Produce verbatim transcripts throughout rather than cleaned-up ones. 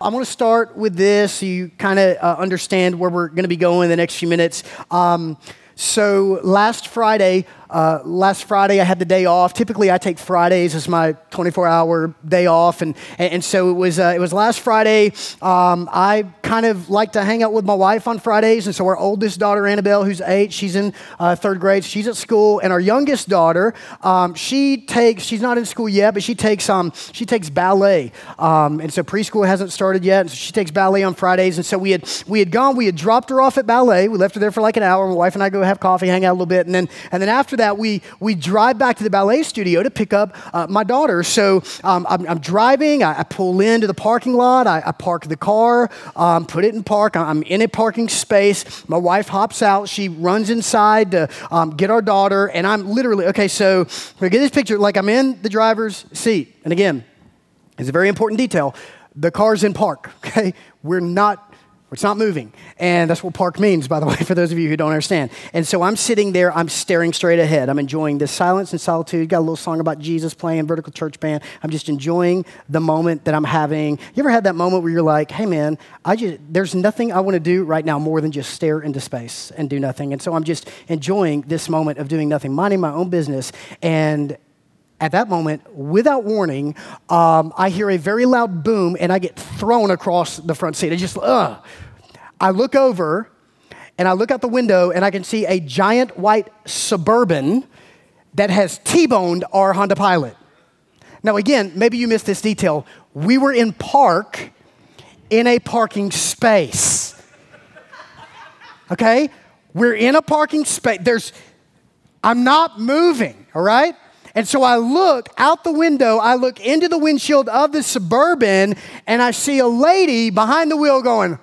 I want to start with this so you kind of uh, understand where we're going to be going in the next few minutes. Um, so last Friday, uh, last Friday I had the day off. Typically I take Fridays as my twenty-four hour day off, and and so it was uh, it was last Friday. Um, I kind of like to hang out with my wife on Fridays, and so our oldest daughter Annabelle, who's eight, she's in uh, third grade. She's at school, and our youngest daughter, um, she takes she's not in school yet, but she takes um she takes ballet, um, and so preschool hasn't started yet, and so she takes ballet on Fridays. And so we had we had gone, we had dropped her off at ballet. We left her there for like an hour. My wife and I go have coffee, hang out a little bit, and then and then after that we we drive back to the ballet studio to pick up uh, my daughter. So um, I'm, I'm driving. I, I pull into the parking lot. I, I park the car, um, put it in park. I'm in a parking space. My wife hops out. She runs inside to um, get our daughter, and I'm literally okay. So we get this picture. Like I'm in the driver's seat, and again, it's a very important detail. The car's in park. Okay, we're not. It's not moving. And that's what park means, by the way, for those of you who don't understand. And so I'm sitting there, I'm staring straight ahead. I'm enjoying this silence and solitude. Got a little song about Jesus playing, Vertical Church Band. I'm just enjoying the moment that I'm having. You ever had that moment where you're like, hey man, I just there's nothing I want to do right now more than just stare into space and do nothing. And so I'm just enjoying this moment of doing nothing, minding my own business. And at that moment, without warning, um, I hear a very loud boom, and I get thrown across the front seat. I just, ugh. I look over, and I look out the window, and I can see a giant white Suburban that has T-boned our Honda Pilot. Now, again, maybe you missed this detail. We were in park in a parking space. Okay? We're in a parking space. There's, I'm not moving, all right? And so I look out the window, I look into the windshield of the Suburban, and I see a lady behind the wheel going.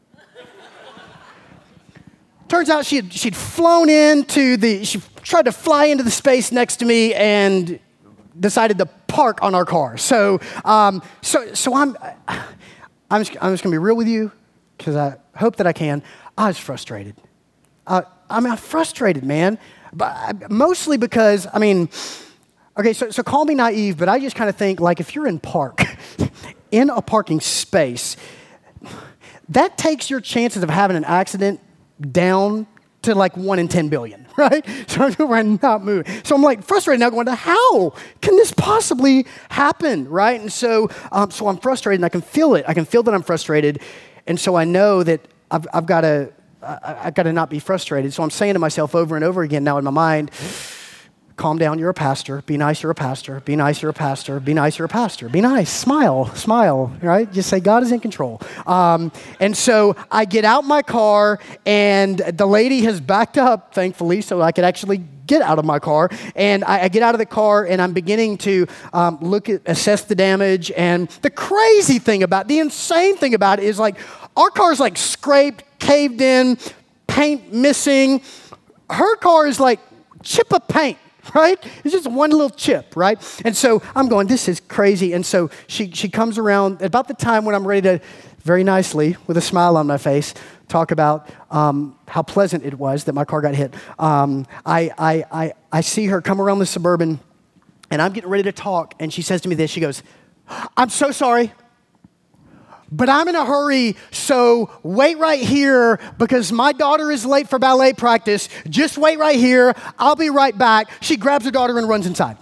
Turns out she had, she'd flown into the, she tried to fly into the space next to me and decided to park on our car. So, um, so, so I'm, I'm just, I'm just gonna be real with you, because I hope that I can. I was frustrated. Uh, I mean, I'm frustrated, man. But mostly because, I mean, okay, so, so call me naive, but I just kind of think, like, if you're in park, in a parking space, that takes your chances of having an accident down to like one in ten billion, right? So I'm not moving. So I'm like frustrated now, going, how can this possibly happen, right? And so, um, so I'm frustrated, and I can feel it. I can feel that I'm frustrated, and so I know that I've, I've got to, I've got to not be frustrated. So I'm saying to myself over and over again now in my mind, calm down, you're a pastor. Be nice, you're a pastor. Be nice, you're a pastor. Be nice, you're a pastor. Be nice. Smile, smile, right? Just say, God is in control. Um, and so I get out my car, and the lady has backed up, thankfully, so I could actually get out of my car. And I, I get out of the car, and I'm beginning to um, look at, assess the damage. And the crazy thing about, the insane thing about it is, like, our car's like scraped, caved in, paint missing. Her car is like chip of paint. Right? It's just one little chip, right? And so I'm going, this is crazy. And so she she comes around about the time when I'm ready to, very nicely, with a smile on my face, talk about um, how pleasant it was that my car got hit. Um, I, I, I, I see her come around the Suburban, and I'm getting ready to talk, and she says to me this. She goes, I'm so sorry, but I'm in a hurry, so wait right here because my daughter is late for ballet practice. Just wait right here. I'll be right back. She grabs her daughter and runs inside.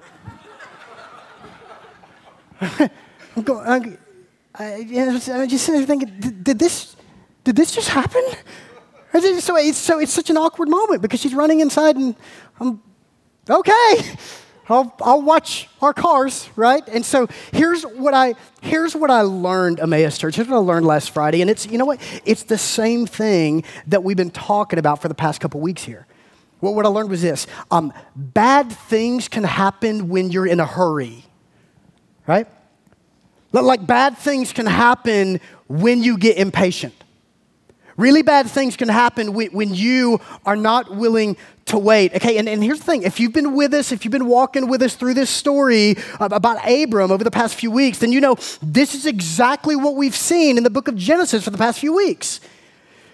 I'm going, I'm, I, you know, I'm just sitting there thinking, did, did this, did this just happen? So it's, so it's such an awkward moment because she's running inside, and I'm, okay. I'll, I'll watch our cars, right? And so here's what I here's what I learned, Emmaus Church. Here's what I learned last Friday, and it's, you know what? It's the same thing that we've been talking about for the past couple weeks here. Well, what I learned was this: um, bad things can happen when you're in a hurry, right? Like bad things can happen when you get impatient. Really bad things can happen when you are not willing to wait. Okay, and, and here's the thing. If you've been with us, if you've been walking with us through this story about Abram over the past few weeks, then you know this is exactly what we've seen in the book of Genesis for the past few weeks.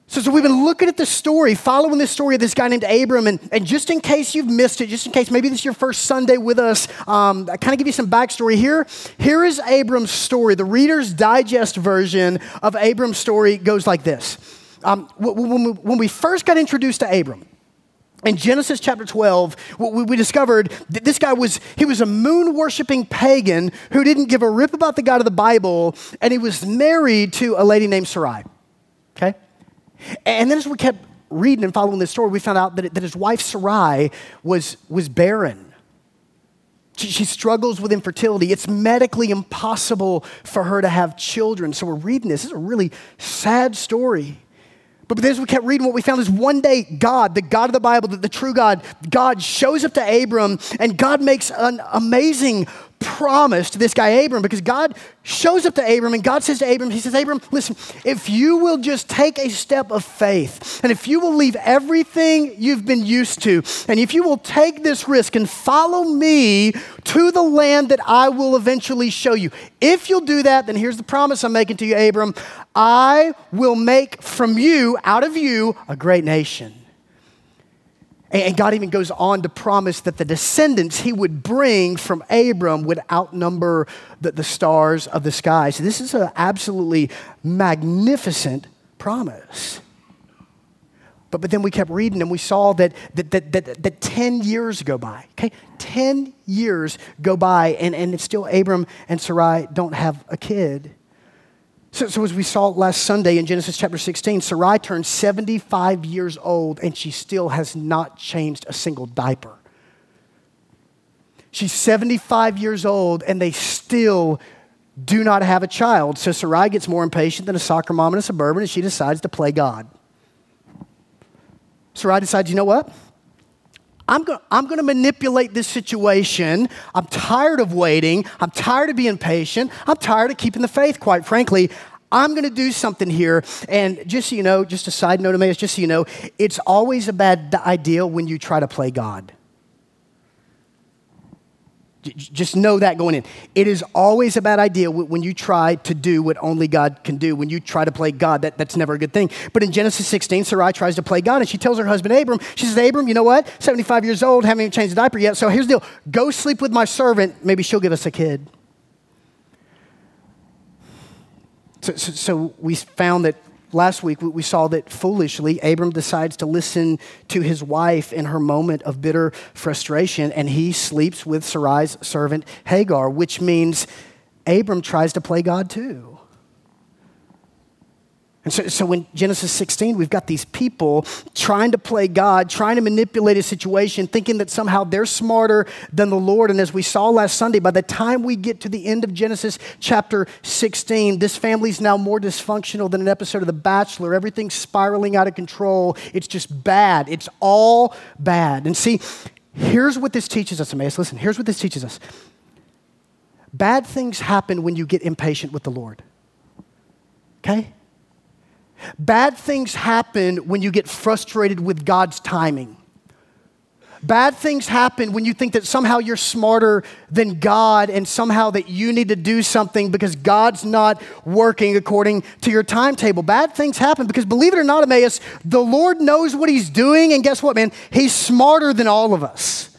So, so we've been looking at the story, following this story of this guy named Abram, and, and just in case you've missed it, just in case maybe this is your first Sunday with us, um, I kind of give you some backstory here. Here is Abram's story. The Reader's Digest version of Abram's story goes like this. Um, when, we, when we first got introduced to Abram, in Genesis chapter twelve, we, we discovered that this guy was, he was a moon-worshiping pagan who didn't give a rip about the God of the Bible, and he was married to a lady named Sarai, okay? And then as we kept reading and following this story, we found out that, that his wife Sarai was, was barren. She, she struggles with infertility. It's medically impossible for her to have children. So we're reading this. This is a really sad story. But as we kept reading, what we found is one day God, the God of the Bible, the, the true God, God shows up to Abram, and God makes an amazing promise to this guy Abram, because God shows up to Abram and God says to Abram, he says, Abram, listen, if you will just take a step of faith, and if you will leave everything you've been used to, and if you will take this risk and follow me to the land that I will eventually show you, if you'll do that, then here's the promise I'm making to you, Abram, I will make from you, out of you, a great nation. And God even goes on to promise that the descendants he would bring from Abram would outnumber the, the stars of the sky. So this is an absolutely magnificent promise. But, but then we kept reading and we saw that, that, that, that, that ten years go by, okay? ten years go by and, and it's still Abram and Sarai don't have a kid. So, so as we saw last Sunday in Genesis chapter sixteen, Sarai turned seventy-five years old and she still has not changed a single diaper. She's seventy-five years old and they still do not have a child. So Sarai gets more impatient than a soccer mom in a Suburban and she decides to play God. Sarai decides, you know what? I'm going I'm going to manipulate this situation. I'm tired of waiting. I'm tired of being patient. I'm tired of keeping the faith, quite frankly. I'm going to do something here. And just so you know, just a side note, Emmaus, just so you know, it's always a bad idea when you try to play God. Just know that going in. It is always a bad idea when you try to do what only God can do. When you try to play God, that, that's never a good thing. But in Genesis sixteen, Sarai tries to play God, and she tells her husband Abram, she says, Abram, you know what? seventy-five years old, haven't even changed the diaper yet, so here's the deal. Go sleep with my servant. Maybe she'll give us a kid. So, so, so we found that last week, we saw that foolishly, Abram decides to listen to his wife in her moment of bitter frustration, and he sleeps with Sarai's servant Hagar, which means Abram tries to play God too. And so, so in Genesis sixteen, we've got these people trying to play God, trying to manipulate a situation, thinking that somehow they're smarter than the Lord. And as we saw last Sunday, by the time we get to the end of Genesis chapter sixteen, this family's now more dysfunctional than an episode of The Bachelor. Everything's spiraling out of control. It's just bad. It's all bad. And see, here's what this teaches us, Emmaus. Listen, here's what this teaches us. Bad things happen when you get impatient with the Lord. Okay? Bad things happen when you get frustrated with God's timing. Bad things happen when you think that somehow you're smarter than God and somehow that you need to do something because God's not working according to your timetable. Bad things happen because, believe it or not, Emmaus, the Lord knows what he's doing, and guess what, man? He's smarter than all of us.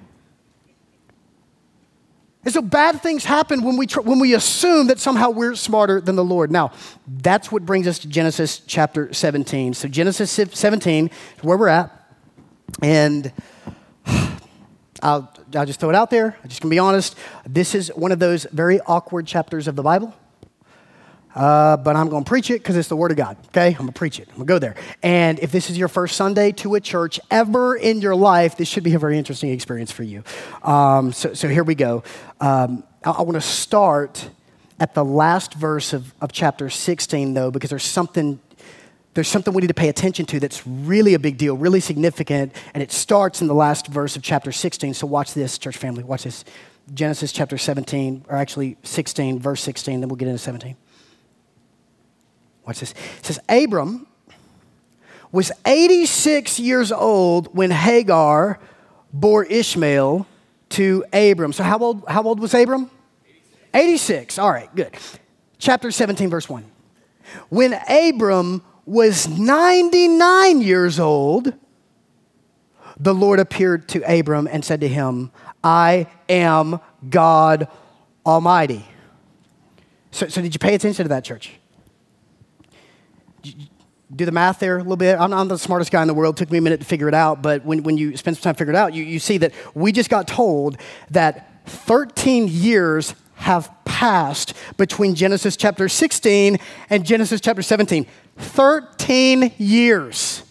And so bad things happen when we tr- when we assume that somehow we're smarter than the Lord. Now, that's what brings us to Genesis chapter seventeen. So Genesis seventeen is where we're at. And I'll, I'll just throw it out there. I'm just going to be honest. This is one of those very awkward chapters of the Bible. Uh, but I'm going to preach it because it's the Word of God, okay? I'm going to preach it. I'm going to go there. And if this is your first Sunday to a church ever in your life, this should be a very interesting experience for you. Um, so, so here we go. Um, I, I want to start at the last verse of, of chapter sixteen, though, because there's something, there's something we need to pay attention to that's really a big deal, really significant, and it starts in the last verse of chapter sixteen. So watch this, church family. Watch this. Genesis chapter seventeen, or actually sixteen, verse sixteen, then we'll get into seventeen. Watch this. It says, Abram was eighty-six years old when Hagar bore Ishmael to Abram. So how old, how old was Abram? eighty-six. eighty-six. All right, good. Chapter seventeen, verse one. When Abram was ninety-nine years old, the Lord appeared to Abram and said to him, I am God Almighty. So, so did you pay attention to that, church? Did you do the math there a little bit? I'm not the smartest guy in the world. It took me a minute to figure it out. But when, when you spend some time figuring it out, you, you see that we just got told that thirteen years have passed between Genesis chapter sixteen and Genesis chapter seventeen. thirteen years.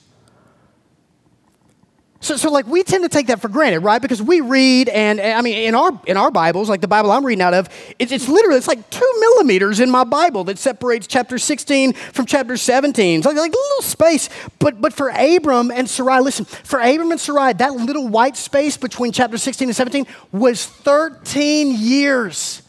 So, so like we tend to take that for granted, right? Because we read, and, and I mean, in our in our Bibles, like the Bible I'm reading out of, it's, it's literally, it's like two millimeters in my Bible that separates chapter sixteen from chapter seventeen. It's like, like a little space. But but for Abram and Sarai, listen, for Abram and Sarai, that little white space between chapter sixteen and seventeen was thirteen years.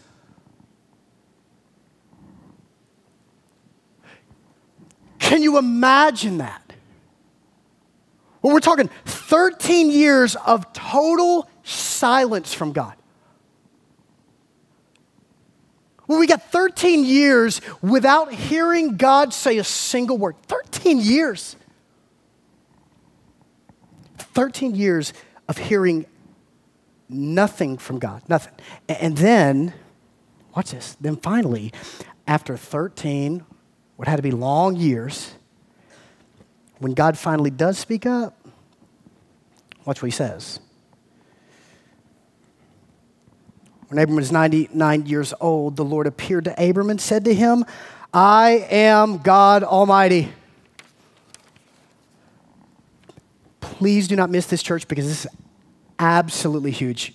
Can you imagine that? Well, we're talking thirteen years of total silence from God. Well, we got thirteen years without hearing God say a single word. thirteen years. thirteen years of hearing nothing from God, nothing. And then, watch this, then finally, after thirteen, what had to be long years, when God finally does speak up, watch what he says. When Abram was ninety-nine years old, the Lord appeared to Abram and said to him, I am God Almighty. Please do not miss this, church, because this is absolutely huge.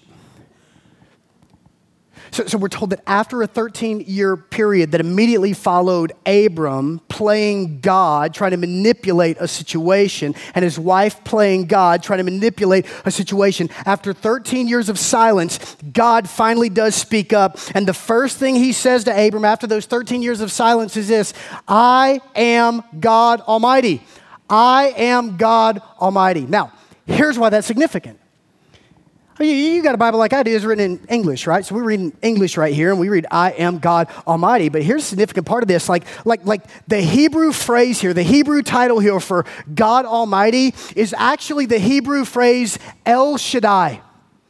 So, so we're told that after a thirteen-year period that immediately followed Abram playing God, trying to manipulate a situation, and his wife playing God, trying to manipulate a situation, after thirteen years of silence, God finally does speak up. And the first thing he says to Abram after those thirteen years of silence is this, I am God Almighty. I am God Almighty. Now, here's why that's significant. You, you got a Bible like I do, it's written in English, right? So we're reading English right here, and we read, I am God Almighty. But here's a significant part of this. Like, like, like the Hebrew phrase here, the Hebrew title here for God Almighty is actually the Hebrew phrase El Shaddai.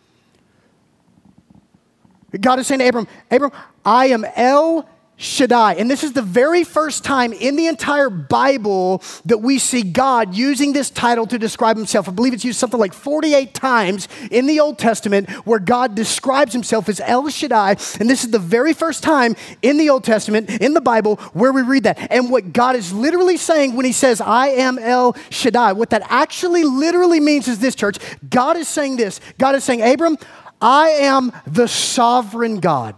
God is saying to Abram, Abram, I am El Shaddai. And this is the very first time in the entire Bible that we see God using this title to describe himself. I believe it's used something like forty-eight times in the Old Testament where God describes himself as El Shaddai. And this is the very first time in the Old Testament, in the Bible, where we read that. And what God is literally saying when he says, I am El Shaddai, what that actually literally means is this, church. God is saying this. God is saying, Abram, I am the sovereign God.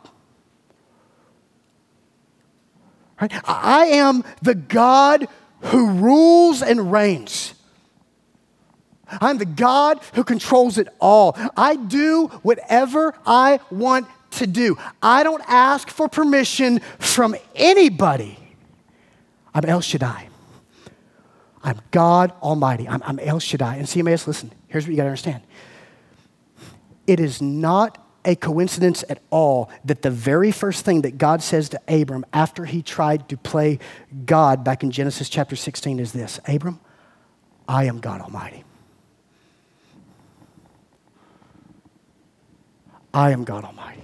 Right? I am the God who rules and reigns. I'm the God who controls it all. I do whatever I want to do. I don't ask for permission from anybody. I'm El Shaddai. I'm God Almighty. I'm, I'm El Shaddai. And C M A S, listen, here's what you got to understand. It is not a coincidence at all that the very first thing that God says to Abram after he tried to play God back in Genesis chapter sixteen is this, Abram, I am God Almighty. I am God Almighty.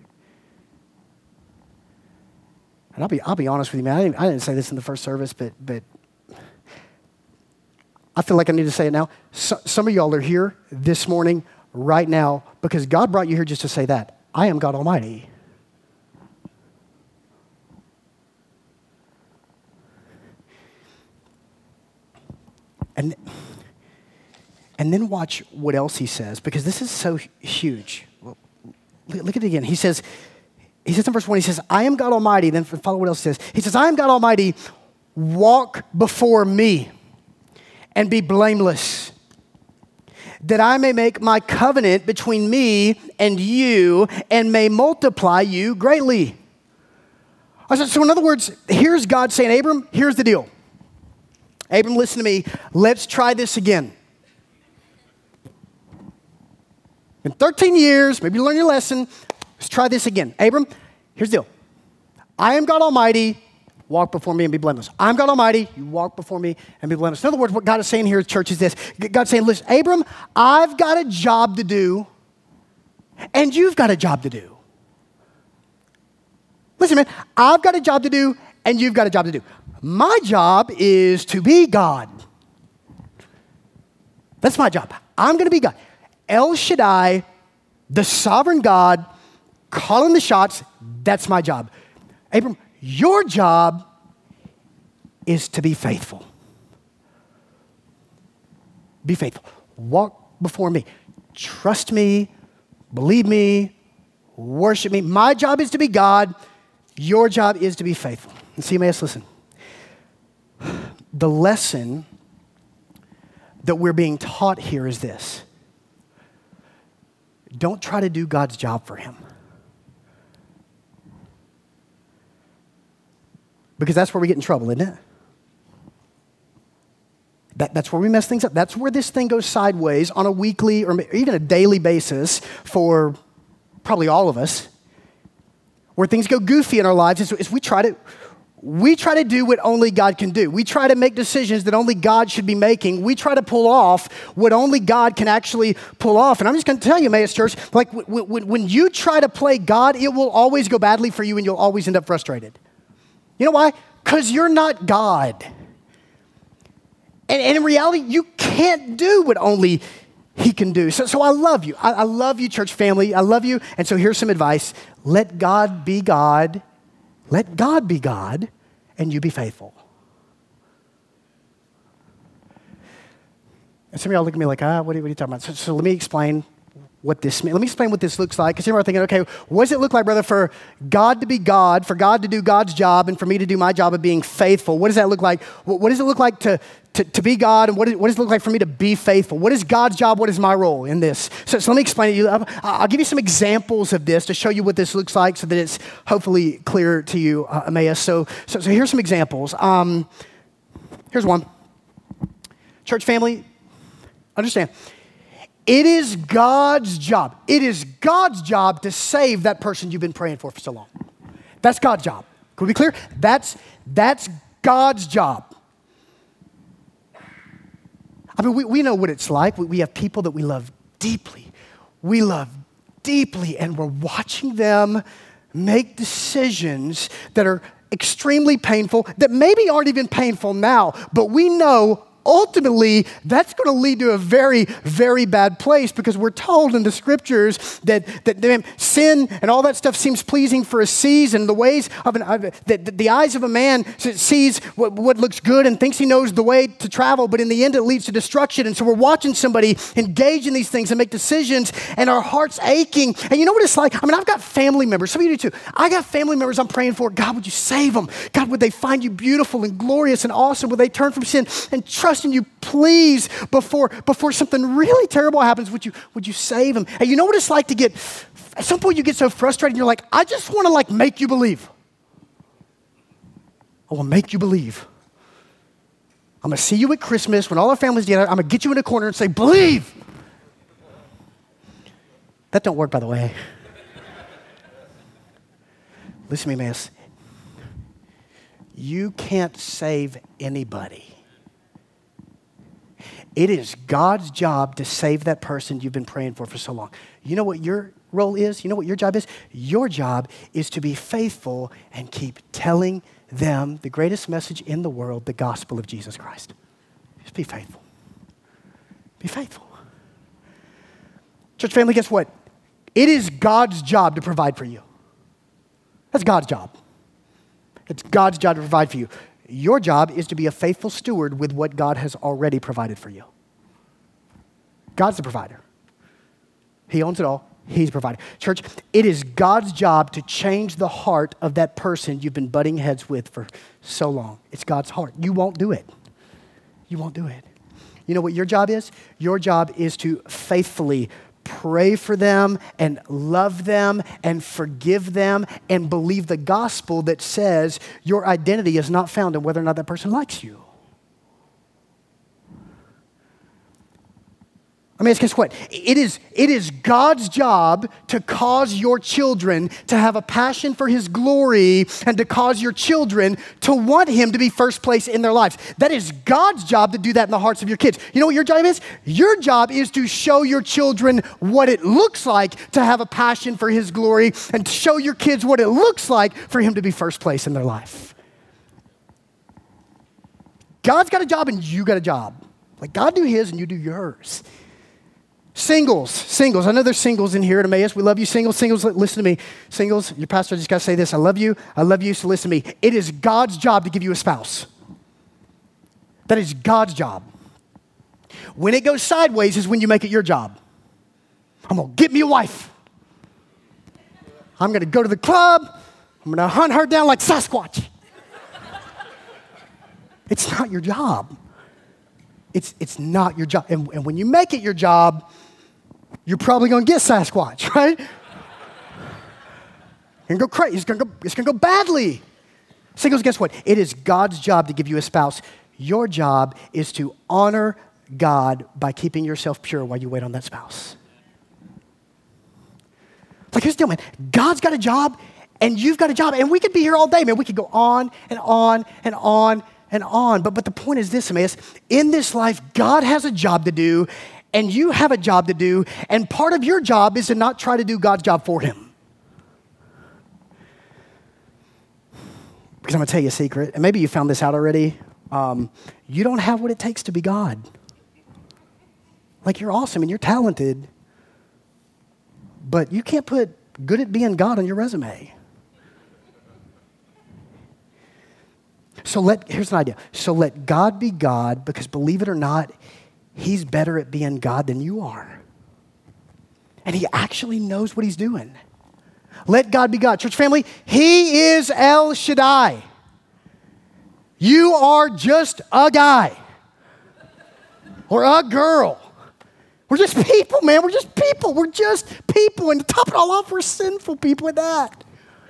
And I'll be, I'll be honest with you, man, I didn't, I didn't say this in the first service, but, but I feel like I need to say it now. So, some of y'all are here this morning right now because God brought you here just to say that. I am God Almighty. And, and then watch what else he says, because this is so huge. Look at it again. He says, he says in verse one, he says, I am God Almighty. Then follow what else he says. He says, I am God Almighty. Walk before me and be blameless, that I may make my covenant between me and you and may multiply you greatly. So in other words, here's God saying, Abram, here's the deal. Abram, listen to me. Let's try this again. In thirteen years, maybe you learn your lesson. Let's try this again. Abram, here's the deal. I am God Almighty. walk before me and be blameless. I'm God Almighty, you walk before me and be blameless. In other words, what God is saying here, church, is this. God's saying, listen, Abram, I've got a job to do, and you've got a job to do. Listen, man, I've got a job to do, and you've got a job to do. My job is to be God. That's my job. I'm going to be God. El Shaddai, the sovereign God, calling the shots, that's my job. Abram, your job is to be faithful. Be faithful. Walk before me. Trust me. Believe me. Worship me. My job is to be God. Your job is to be faithful. And see, Emmaus, listen. The lesson that we're being taught here is this. Don't try to do God's job for him. Because that's where we get in trouble, isn't it? That, that's where we mess things up. That's where this thing goes sideways on a weekly or even a daily basis for probably all of us. Where things go goofy in our lives is, is we try to we try to do what only God can do. We try to make decisions that only God should be making. We try to pull off what only God can actually pull off. And I'm just going to tell you, Emmaus Church, like w- w- when you try to play God, it will always go badly for you and you'll always end up frustrated. You know why? Because you're not God. And, and in reality, you can't do what only he can do. So, so I love you. I, I love you, church family. I love you. And so here's some advice. Let God be God. Let God be God, and you be faithful. And some of y'all look at me like, ah, what are, what are you talking about? So, so let me explain what this means. Let me explain what this looks like. Because some of you are thinking, okay, what does it look like, brother, for God to be God, for God to do God's job, and for me to do my job of being faithful? What does that look like? What, what does it look like to, to, to be God, and what, is, what does it look like for me to be faithful? What is God's job? What is my role in this? So, so let me explain it to you. I'll, I'll give you some examples of this to show you what this looks like so that it's hopefully clear to you, uh, Emmaus. So, so, so here's some examples. Um, here's one. Church family, understand. It is God's job. It is God's job to save that person you've been praying for for so long. That's God's job. Can we be clear? That's, that's God's job. I mean, we, we know what it's like. We, we have people that we love deeply. We love deeply, and we're watching them make decisions that are extremely painful, that maybe aren't even painful now, but we know ultimately, that's going to lead to a very, very bad place because we're told in the scriptures that, that, that sin and all that stuff seems pleasing for a season. The ways of an, uh, that the eyes of a man sees what, what looks good and thinks he knows the way to travel, but in the end it leads to destruction. And so we're watching somebody engage in these things and make decisions, and our heart's aching. And you know what it's like? I mean, I've got family members. Some of you do too. I got family members I'm praying for. God, would you save them? God, would they find you beautiful and glorious and awesome? Would they turn from sin and trust in you, please, before, before something really terrible happens? Would you, would you save them? And you know what it's like to get, at some point you get so frustrated and you're like, I just want to like make you believe. I will make you believe. I'm going to see you at Christmas when all our family's together. I'm going to get you in a corner and say, believe. That don't work, by the way. Listen to me, Emmaus. You can't save anybody. It is God's job to save that person you've been praying for for so long. You know what your role is? You know what your job is? Your job is to be faithful and keep telling them the greatest message in the world, the gospel of Jesus Christ. Just be faithful. Be faithful. Church family, guess what? It is God's job to provide for you. That's God's job. It's God's job to provide for you. Your job is to be a faithful steward with what God has already provided for you. God's the provider. He owns it all. He's the provider. Church, it is God's job to change the heart of that person you've been butting heads with for so long. It's God's heart. You won't do it. You won't do it. You know what your job is? Your job is to faithfully pray for them and love them and forgive them and believe the gospel that says your identity is not found in whether or not that person likes you. I mean, guess what? It is, it is God's job to cause your children to have a passion for his glory and to cause your children to want him to be first place in their lives. That is God's job to do that in the hearts of your kids. You know what your job is? Your job is to show your children what it looks like to have a passion for his glory and to show your kids what it looks like for him to be first place in their life. God's got a job and you got a job. Like God do his and you do yours. Singles, singles. I know there's singles in here at Emmaus. We love you, singles. Singles, listen to me. Singles, your pastor just got to say this. I love you. I love you, so listen to me. It is God's job to give you a spouse. That is God's job. When it goes sideways is when you make it your job. I'm going to get me a wife. I'm going to go to the club. I'm going to hunt her down like Sasquatch. It's not your job. It's, it's not your job. And, and when you make it your job, you're probably going to get Sasquatch, right? You're going to go crazy. It's going to go, it's going to go badly. Singles, guess what? It is God's job to give you a spouse. Your job is to honor God by keeping yourself pure while you wait on that spouse. Like, here's the deal, man. God's got a job, and you've got a job. And we could be here all day, man. We could go on and on and on and on. But, but the point is this, Emmaus. In this life, God has a job to do, and you have a job to do, and part of your job is to not try to do God's job for him. Because I'm going to tell you a secret, and maybe you found this out already. Um, you don't have what it takes to be God. Like, you're awesome and you're talented, but you can't put good at being God on your resume. So let, here's an idea. So let God be God, because believe it or not, he's better at being God than you are. And he actually knows what he's doing. Let God be God. Church family, he is El Shaddai. You are just a guy or a girl. We're just people, man. We're just people. We're just people. And to top it all off, we're sinful people at that.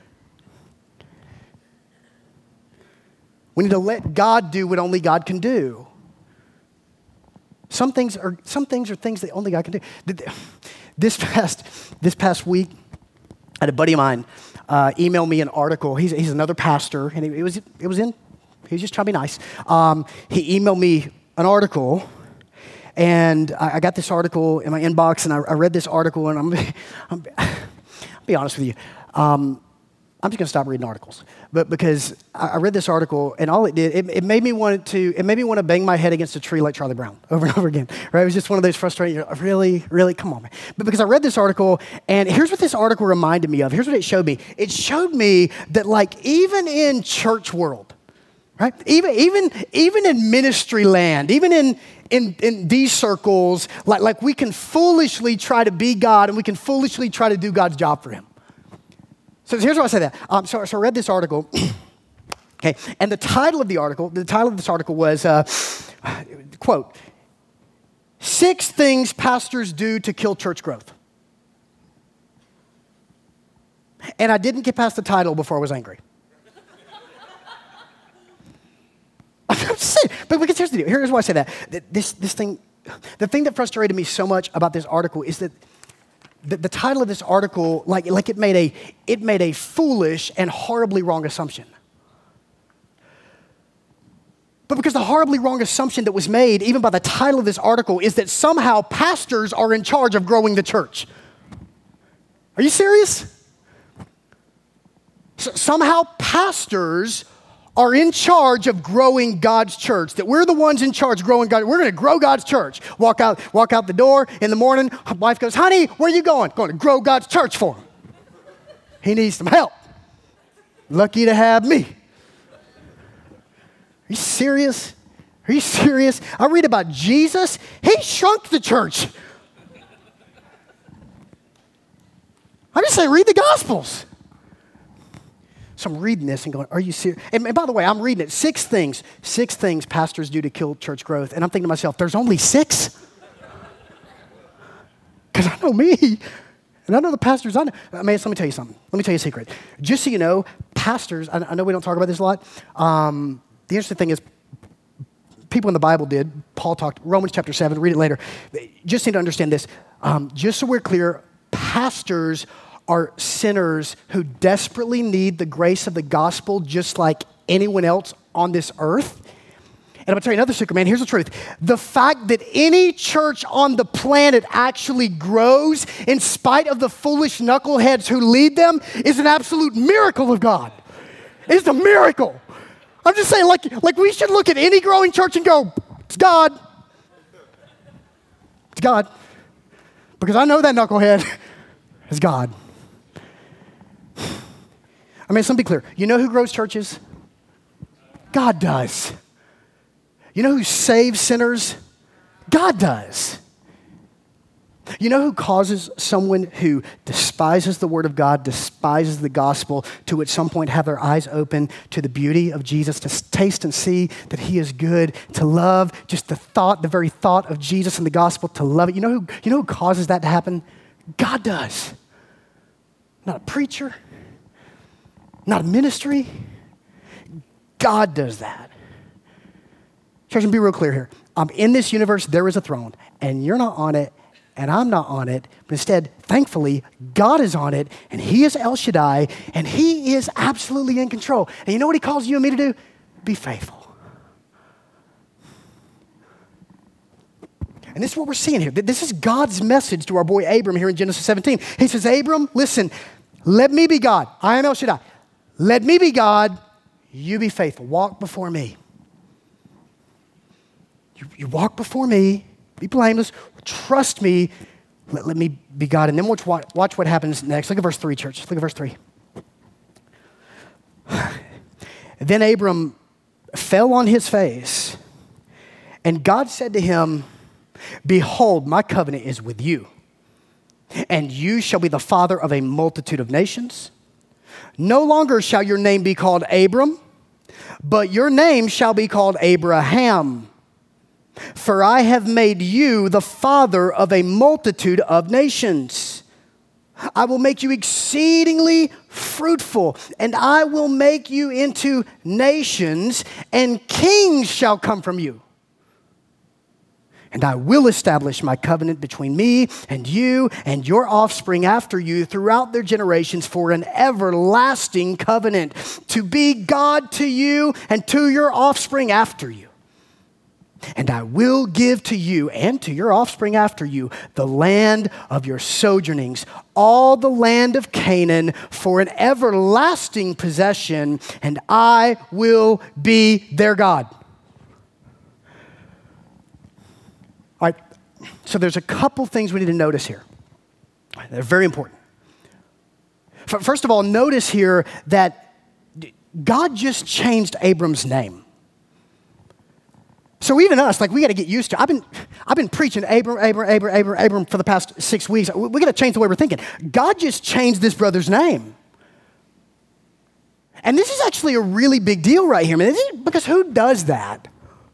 We need to let God do what only God can do. Some things are some things are things that only God can do. This past this past week, I had a buddy of mine uh, email me an article. He's he's another pastor, and it, it was it was in. He was just trying to be nice. Um, he emailed me an article, and I, I got this article in my inbox, and I, I read this article, and I'm, I'm I'll be honest with you. Um, I'm just going to stop reading articles, but because I, I read this article, and all it did, it, it made me want to, it made me want to bang my head against a tree like Charlie Brown over and over again. Right? It was just one of those frustrating. You're like, really, really, come on, man. But because I read this article, and here's what this article reminded me of. Here's what it showed me. It showed me that, like, even in church world, right? Even even even in ministry land, even in in in these circles, like like we can foolishly try to be God, and we can foolishly try to do God's job for Him. So here's why I say that. Um, so, so I read this article, okay, and the title of the article, the title of this article was, uh, quote, Six Things Pastors Do to Kill Church Growth. And I didn't get past the title before I was angry. I'm just saying, but because here's the deal. Here's why I say that. This, this thing, the thing that frustrated me so much about this article is that The, the title of this article, like, like it made a it made a foolish and horribly wrong assumption. But because the horribly wrong assumption that was made, even by the title of this article, is that somehow pastors are in charge of growing the church. Are you serious? So somehow pastors are in charge of growing God's church, that we're the ones in charge of growing God. We're going to grow God's church. Walk out, walk out the door in the morning. Wife goes, honey, where are you going? Going to grow God's church for him. He needs some help. Lucky to have me. Are you serious? Are you serious? I read about Jesus. He shrunk the church. I just say read the Gospels. So I'm reading this and going, are you serious? And, and by the way, I'm reading it. Six things, six things pastors do to kill church growth. And I'm thinking to myself, there's only six? Because I know me. And I know the pastors I know. I mean, let me tell you something. Let me tell you a secret. Just so you know, pastors, I, I know we don't talk about this a lot. Um, the interesting thing is, people in the Bible did. Paul talked, Romans chapter seven, read it later. Just need to understand this. Um, just so we're clear, pastors are sinners who desperately need the grace of the gospel just like anyone else on this earth. And I'm gonna tell you another secret, man. Here's the truth. The fact that any church on the planet actually grows in spite of the foolish knuckleheads who lead them is an absolute miracle of God. It's a miracle. I'm just saying, like, like we should look at any growing church and go, it's God. It's God. Because I know that knucklehead is God. I mean, let's be clear. You know who grows churches? God does. You know who saves sinners? God does. You know who causes someone who despises the word of God, despises the gospel, to at some point have their eyes open to the beauty of Jesus, to taste and see that he is good, to love just the thought, the very thought of Jesus and the gospel, to love it. You know who, you know who causes that to happen? God does. Not a preacher, not a ministry. God does that. Church, and be real clear here. Um, in this universe, there is a throne, and you're not on it, and I'm not on it, but instead, thankfully, God is on it, and he is El Shaddai, and he is absolutely in control. And you know what he calls you and me to do? Be faithful. And this is what we're seeing here. This is God's message to our boy Abram here in Genesis seventeen. He says, Abram, listen, let me be God. I am El Shaddai. Let me be God. You be faithful. Walk before me. You, you walk before me. Be blameless. Trust me. Let, let me be God. And then watch, watch what happens next. Look at verse three, church. Look at verse three. Then Abram fell on his face, and God said to him, behold, my covenant is with you, and you shall be the father of a multitude of nations. No longer shall your name be called Abram, but your name shall be called Abraham. For I have made you the father of a multitude of nations. I will make you exceedingly fruitful, and I will make you into nations, and kings shall come from you. And I will establish my covenant between me and you and your offspring after you throughout their generations for an everlasting covenant, to be God to you and to your offspring after you. And I will give to you and to your offspring after you the land of your sojournings, all the land of Canaan for an everlasting possession, and I will be their God. All right, so there's a couple things we need to notice here. They're very important. First of all, notice here that God just changed Abram's name. So even us, like we got to get used to. I've been, I've been preaching Abram, Abram, Abram, Abram, Abram for the past six weeks. We, we got to change the way we're thinking. God just changed this brother's name, and this is actually a really big deal right here, man. Because who does that?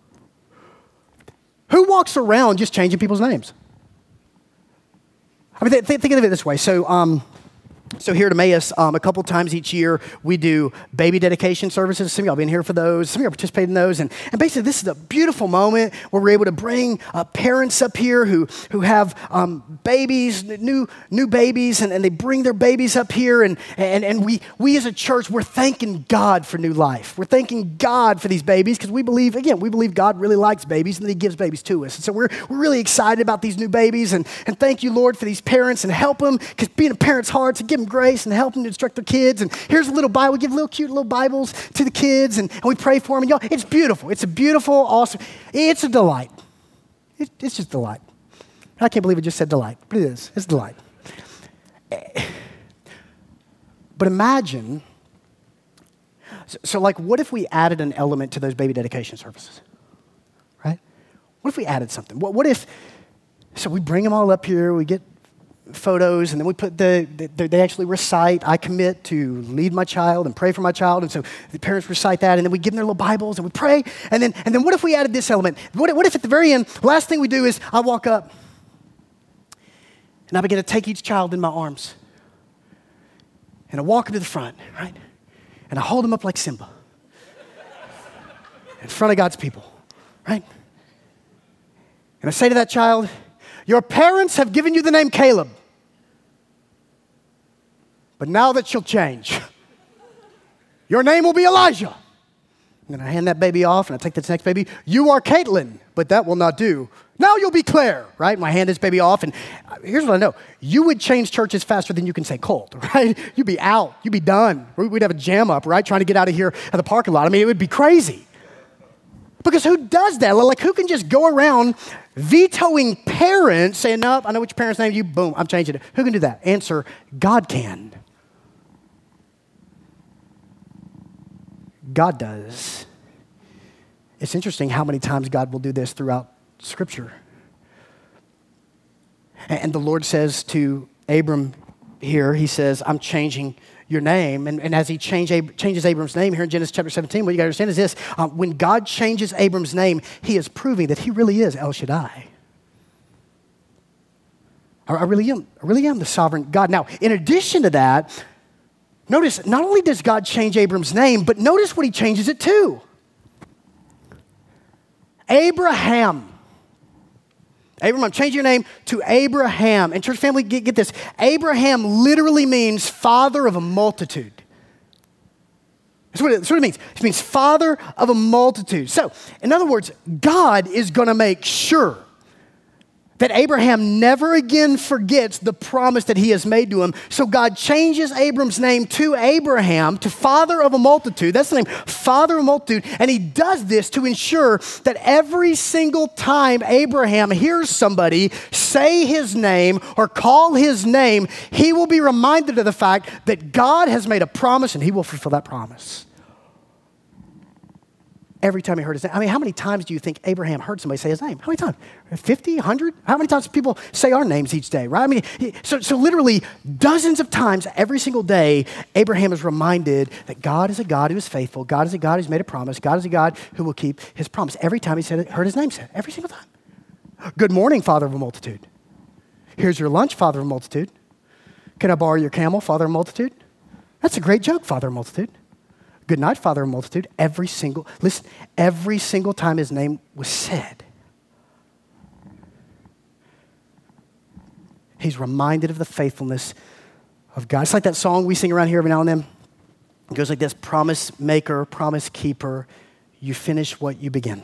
Who walks around just changing people's names? I mean, th- th- think of it this way. So, um, so here at Emmaus, um, a couple times each year, we do baby dedication services. Some of y'all been here for those. Some of y'all participate in those. And, and basically, this is a beautiful moment where we're able to bring uh, parents up here who, who have um, babies, new new babies, and, and they bring their babies up here. And, and, and we, we as a church, we're thanking God for new life. We're thanking God for these babies because we believe, again, we believe God really likes babies and that he gives babies to us. And so we're, we're really excited about these new babies. And, and thank you, Lord, for these parents, and help them, because being a parent's hard, to give them grace and help them to instruct their kids. And here's a little Bible. We give little cute little Bibles to the kids, and, and we pray for them. And y'all, it's beautiful. It's a beautiful, awesome. It's a delight. It, it's just delight. I can't believe it just said delight, but it is. It's delight. But imagine, so, so like what if we added an element to those baby dedication services, right? What if we added something? What, what if, so we bring them all up here, we get photos, and then we put the, the, they actually recite, I commit to lead my child and pray for my child, and so the parents recite that, and then we give them their little Bibles, and we pray, and then and then what if we added this element? What, what if at the very end, last thing we do is I walk up, and I begin to take each child in my arms, and I walk them to the front, right? And I hold them up like Simba in front of God's people, right? And I say to that child, your parents have given you the name Caleb. But now that you'll change, your name will be Elijah. And then I hand that baby off, and I take this next baby. You are Caitlin, but that will not do. Now you'll be Claire, right? And I hand this baby off, and here's what I know. You would change churches faster than you can say Colt, right? You'd be out. You'd be done. We'd have a jam up, right? Trying to get out of here at the parking lot. I mean, it would be crazy. Because who does that? Like, who can just go around vetoing parents, saying, no, I know what your parents' name is, you, boom, I'm changing it. Who can do that? Answer, God can. God does. It's interesting how many times God will do this throughout Scripture. And the Lord says to Abram here, he says, I'm changing your name. And, and as he change, changes Abram's name here in Genesis chapter seventeen, what you got to understand is this. Um, when God changes Abram's name, he is proving that he really is El Shaddai. I, I really am. I really am the sovereign God. Now, in addition to that, notice, not only does God change Abram's name, but notice what he changes it to. Abraham. Abram, I'm changing your name to Abraham. And church family, get, get this. Abraham literally means father of a multitude. That's what, it, that's what it means. It means father of a multitude. So, in other words, God is going to make sure that Abraham never again forgets the promise that he has made to him. So God changes Abram's name to Abraham, to father of a multitude. That's the name, father of a multitude. And he does this to ensure that every single time Abraham hears somebody say his name or call his name, he will be reminded of the fact that God has made a promise and he will fulfill that promise. Every time he heard his name. I mean, how many times do you think Abraham heard somebody say his name? How many times? fifty, one hundred? How many times do people say our names each day, right? I mean, so, so literally dozens of times every single day, Abraham is reminded that God is a God who is faithful. God is a God who's made a promise. God is a God who will keep his promise. Every time he said it, heard his name said, every single time. Good morning, father of a multitude. Here's your lunch, father of a multitude. Can I borrow your camel, father of a multitude? That's a great joke, father of a multitude. Good night, father of a multitude. Every single, listen, every single time his name was said, he's reminded of the faithfulness of God. It's like that song we sing around here every now and then. It goes like this: promise maker, promise keeper, you finish what you begin.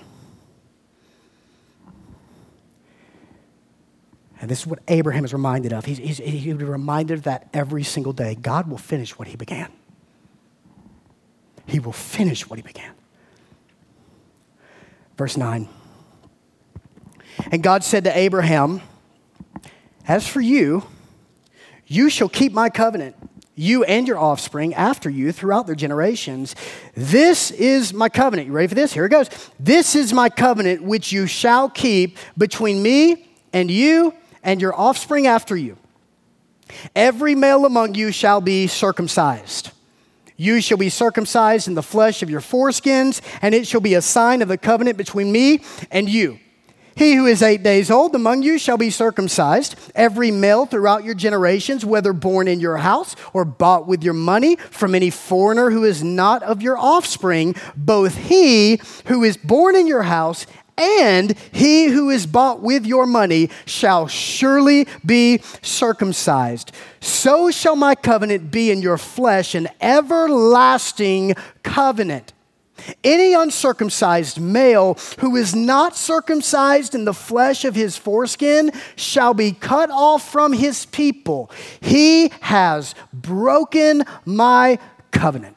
And this is what Abraham is reminded of. He's, he's, he's reminded of that every single day. God will finish what he began. He will finish what he began. Verse nine. And God said to Abraham, as for you, you shall keep my covenant, you and your offspring after you throughout their generations. This is my covenant. You ready for this? Here it goes. This is my covenant which you shall keep between me and you and your offspring after you. Every male among you shall be circumcised. You shall be circumcised in the flesh of your foreskins, and it shall be a sign of the covenant between me and you. He who is eight days old among you shall be circumcised, every male throughout your generations, whether born in your house or bought with your money from any foreigner who is not of your offspring, both he who is born in your house and he who is bought with your money shall surely be circumcised. So shall my covenant be in your flesh, an everlasting covenant. Any uncircumcised male who is not circumcised in the flesh of his foreskin shall be cut off from his people. He has broken my covenant.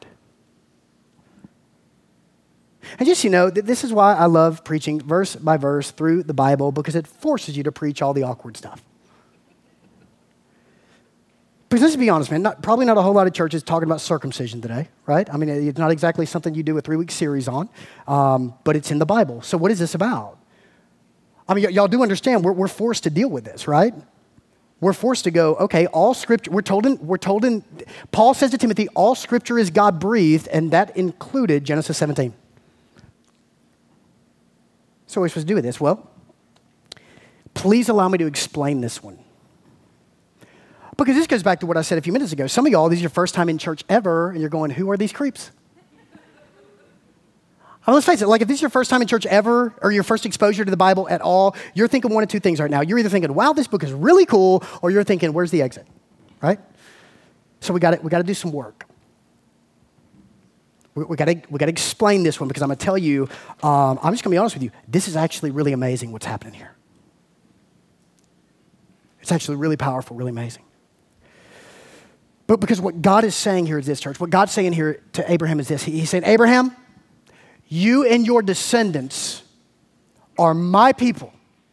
And just, you know, this is why I love preaching verse by verse through the Bible, because it forces you to preach all the awkward stuff. Because let's be honest, man, not, probably not a whole lot of churches talking about circumcision today, right? I mean, it's not exactly something you do a three-week series on, um, but it's in the Bible. So what is this about? I mean, y- y'all do understand we're, we're forced to deal with this, right? We're forced to go, okay, all scripture, we're told in, we're told in, Paul says to Timothy, all scripture is God-breathed, and that included Genesis seventeen. So what are we supposed to do with this? Well, please allow me to explain this one. Because this goes back to what I said a few minutes ago. Some of y'all, this is your first time in church ever, and you're going, who are these creeps? I mean, let's face it, like if this is your first time in church ever, or your first exposure to the Bible at all, you're thinking one of two things right now. You're either thinking, wow, this book is really cool, or you're thinking, where's the exit, right? So we got we got to do some work. We, we got to we got to explain this one because I'm going to tell you, um, I'm just going to be honest with you, this is actually really amazing what's happening here. It's actually really powerful, really amazing. But because what God is saying here is this, church. What God's saying here to Abraham is this. He, he's saying, Abraham, you and your descendants are my people.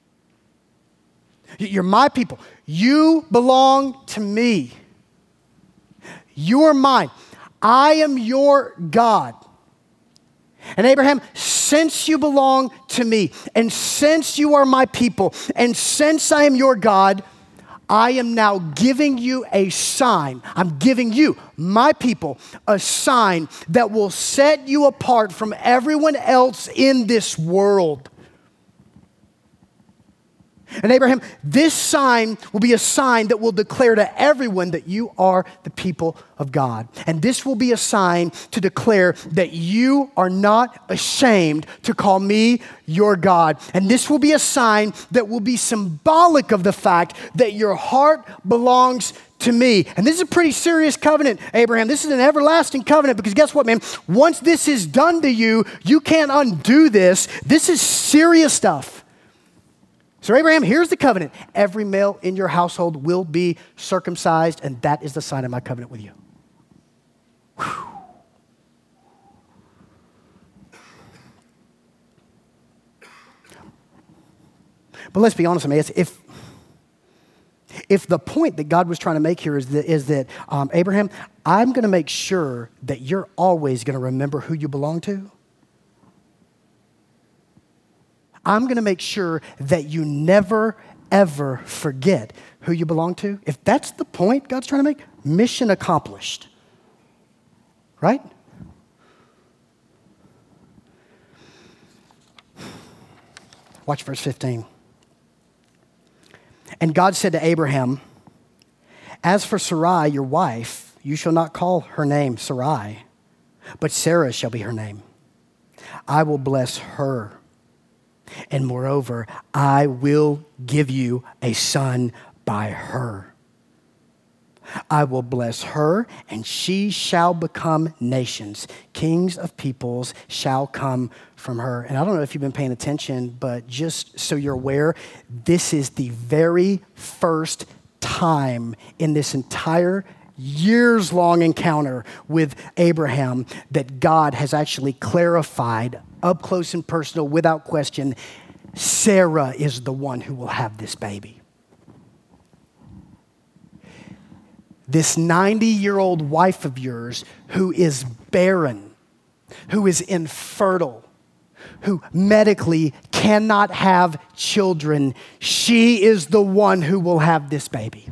You're my people. You belong to me. You are mine. I am your God. And Abraham, since you belong to me, and since you are my people, and since I am your God, I am now giving you a sign. I'm giving you, my people, a sign that will set you apart from everyone else in this world. And Abraham, this sign will be a sign that will declare to everyone that you are the people of God. And this will be a sign to declare that you are not ashamed to call me your God. And this will be a sign that will be symbolic of the fact that your heart belongs to me. And this is a pretty serious covenant, Abraham. This is an everlasting covenant because guess what, man? Once this is done to you, you can't undo this. This is serious stuff. So Abraham, here's the covenant. Every male in your household will be circumcised, and that is the sign of my covenant with you. Whew. But let's be honest, I mean, if, if the point that God was trying to make here is that, is that um, Abraham, I'm going to make sure that you're always going to remember who you belong to. I'm going to make sure that you never, ever forget who you belong to. If that's the point God's trying to make, mission accomplished. Right? Watch verse fifteen. And God said to Abraham, as for Sarai, your wife, you shall not call her name Sarai, but Sarah shall be her name. I will bless her. And moreover, I will give you a son by her. I will bless her, and she shall become nations. Kings of peoples shall come from her. And I don't know if you've been paying attention, but just so you're aware, this is the very first time in this entire years-long encounter with Abraham that God has actually clarified up close and personal, without question, Sarah is the one who will have this baby. This ninety-year-old wife of yours who is barren, who is infertile, who medically cannot have children, she is the one who will have this baby.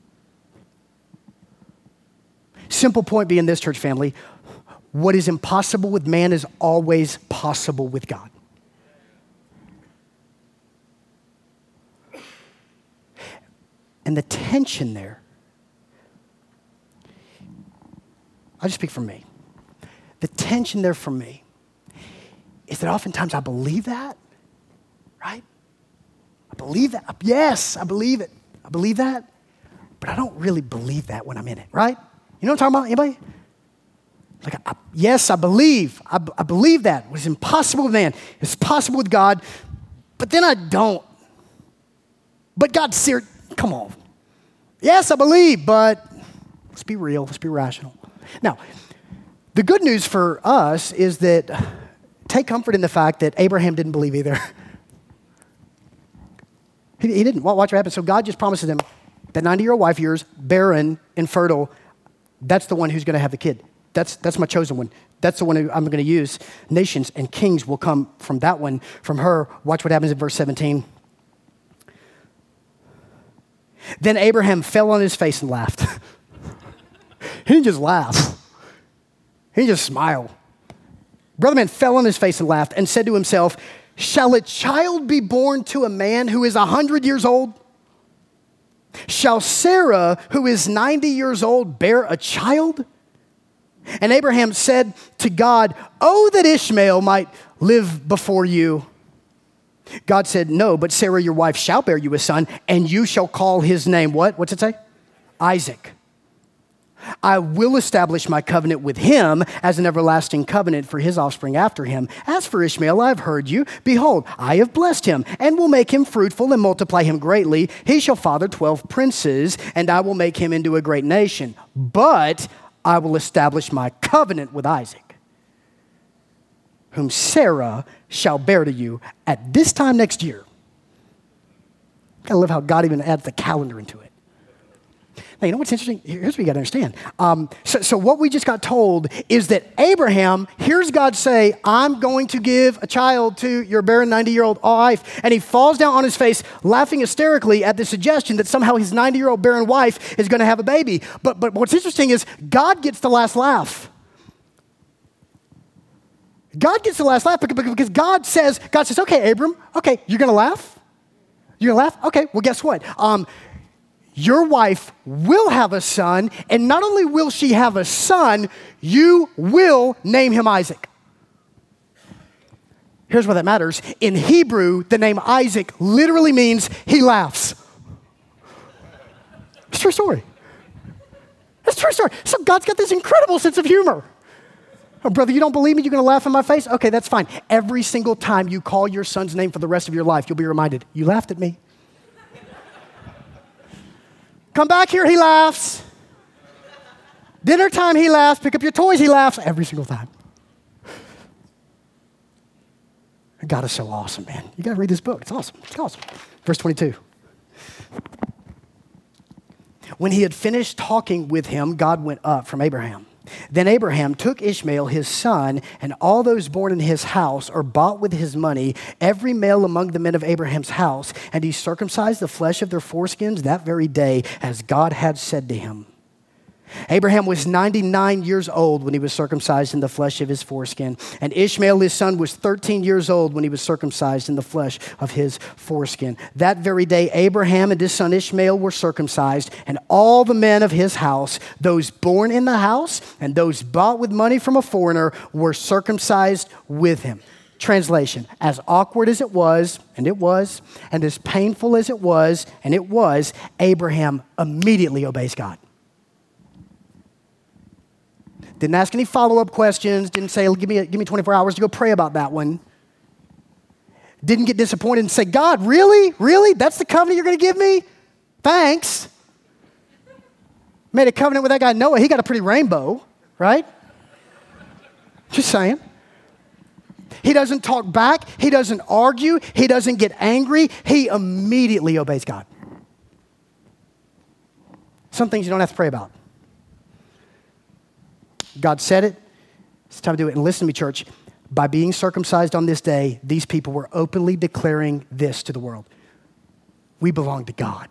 Simple point being this, church family, what is impossible with man is always possible with God. And the tension there, I'll just speak for me. The tension there for me is that oftentimes I believe that, right? I believe that. Yes, I believe it. I believe that. But I don't really believe that when I'm in it, right? You know what I'm talking about? Anybody? Like, I, yes, I believe. I, I believe that. It was impossible with man. It's possible with God, but then I don't. But God's serious. Come on. Yes, I believe, but let's be real. Let's be rational. Now, the good news for us is that take comfort in the fact that Abraham didn't believe either. he, he didn't. Watch what happens. So God just promises him that ninety-year-old wife of yours, barren, infertile, that's the one who's going to have the kid. That's, that's my chosen one. That's the one who I'm going to use. Nations and kings will come from that one, from her. Watch what happens in verse seventeen. Then Abraham fell on his face and laughed. He didn't just laugh. He didn't just smile. Brother man fell on his face and laughed and said to himself, shall a child be born to a man who is a hundred years old? Shall Sarah, who is ninety years old, bear a child? And Abraham said to God, "Oh, that Ishmael might live before you." God said, "No, but Sarah, your wife, shall bear you a son, and you shall call his name," what? What's it say? Isaac. "I will establish my covenant with him as an everlasting covenant for his offspring after him. As for Ishmael, I have heard you. Behold, I have blessed him and will make him fruitful and multiply him greatly. He shall father twelve princes, and I will make him into a great nation. But I will establish my covenant with Isaac, whom Sarah shall bear to you at this time next year." I love how God even adds the calendar into it. Now, you know what's interesting? Here's what you got to understand. Um, so, so what we just got told is that Abraham hears God say, "I'm going to give a child to your barren ninety-year-old wife." And he falls down on his face, laughing hysterically at the suggestion that somehow his ninety-year-old barren wife is going to have a baby. But, but what's interesting is God gets the last laugh. God gets the last laugh because God says, God says, "Okay, Abram, okay, you're going to laugh? You're going to laugh? Okay, well, guess what? Um, Your wife will have a son, and not only will she have a son, you will name him Isaac." Here's why that matters. In Hebrew, the name Isaac literally means he laughs. It's a true story. It's a true story. So God's got this incredible sense of humor. "Oh, brother, you don't believe me? You're going to laugh in my face? Okay, that's fine. Every single time you call your son's name for the rest of your life, you'll be reminded, you laughed at me. Come back here, he laughs. Dinner time, he laughs. Pick up your toys, he laughs. Every single time." God is so awesome, man. You got to read this book. It's awesome. It's awesome. Verse twenty-two. "When he had finished talking with him, God went up from Abraham. Then Abraham took Ishmael, his son, and all those born in his house or bought with his money, every male among the men of Abraham's house, and he circumcised the flesh of their foreskins that very day, as God had said to him. Abraham was ninety-nine years old when he was circumcised in the flesh of his foreskin, and Ishmael, his son, was thirteen years old when he was circumcised in the flesh of his foreskin. That very day, Abraham and his son Ishmael were circumcised, and all the men of his house, those born in the house and those bought with money from a foreigner, were circumcised with him." Translation: as awkward as it was, and it was, and as painful as it was, and it was, Abraham immediately obeys God. Didn't ask any follow-up questions. Didn't say, give me, give me twenty-four hours to go pray about that one. Didn't get disappointed and say, "God, really? Really? That's the covenant you're going to give me? Thanks." Made a covenant with that guy Noah. He got a pretty rainbow, right? Just saying. He doesn't talk back. He doesn't argue. He doesn't get angry. He immediately obeys God. Some things you don't have to pray about. God said it. It's time to do it. And listen to me, church. By being circumcised on this day, these people were openly declaring this to the world: we belong to God.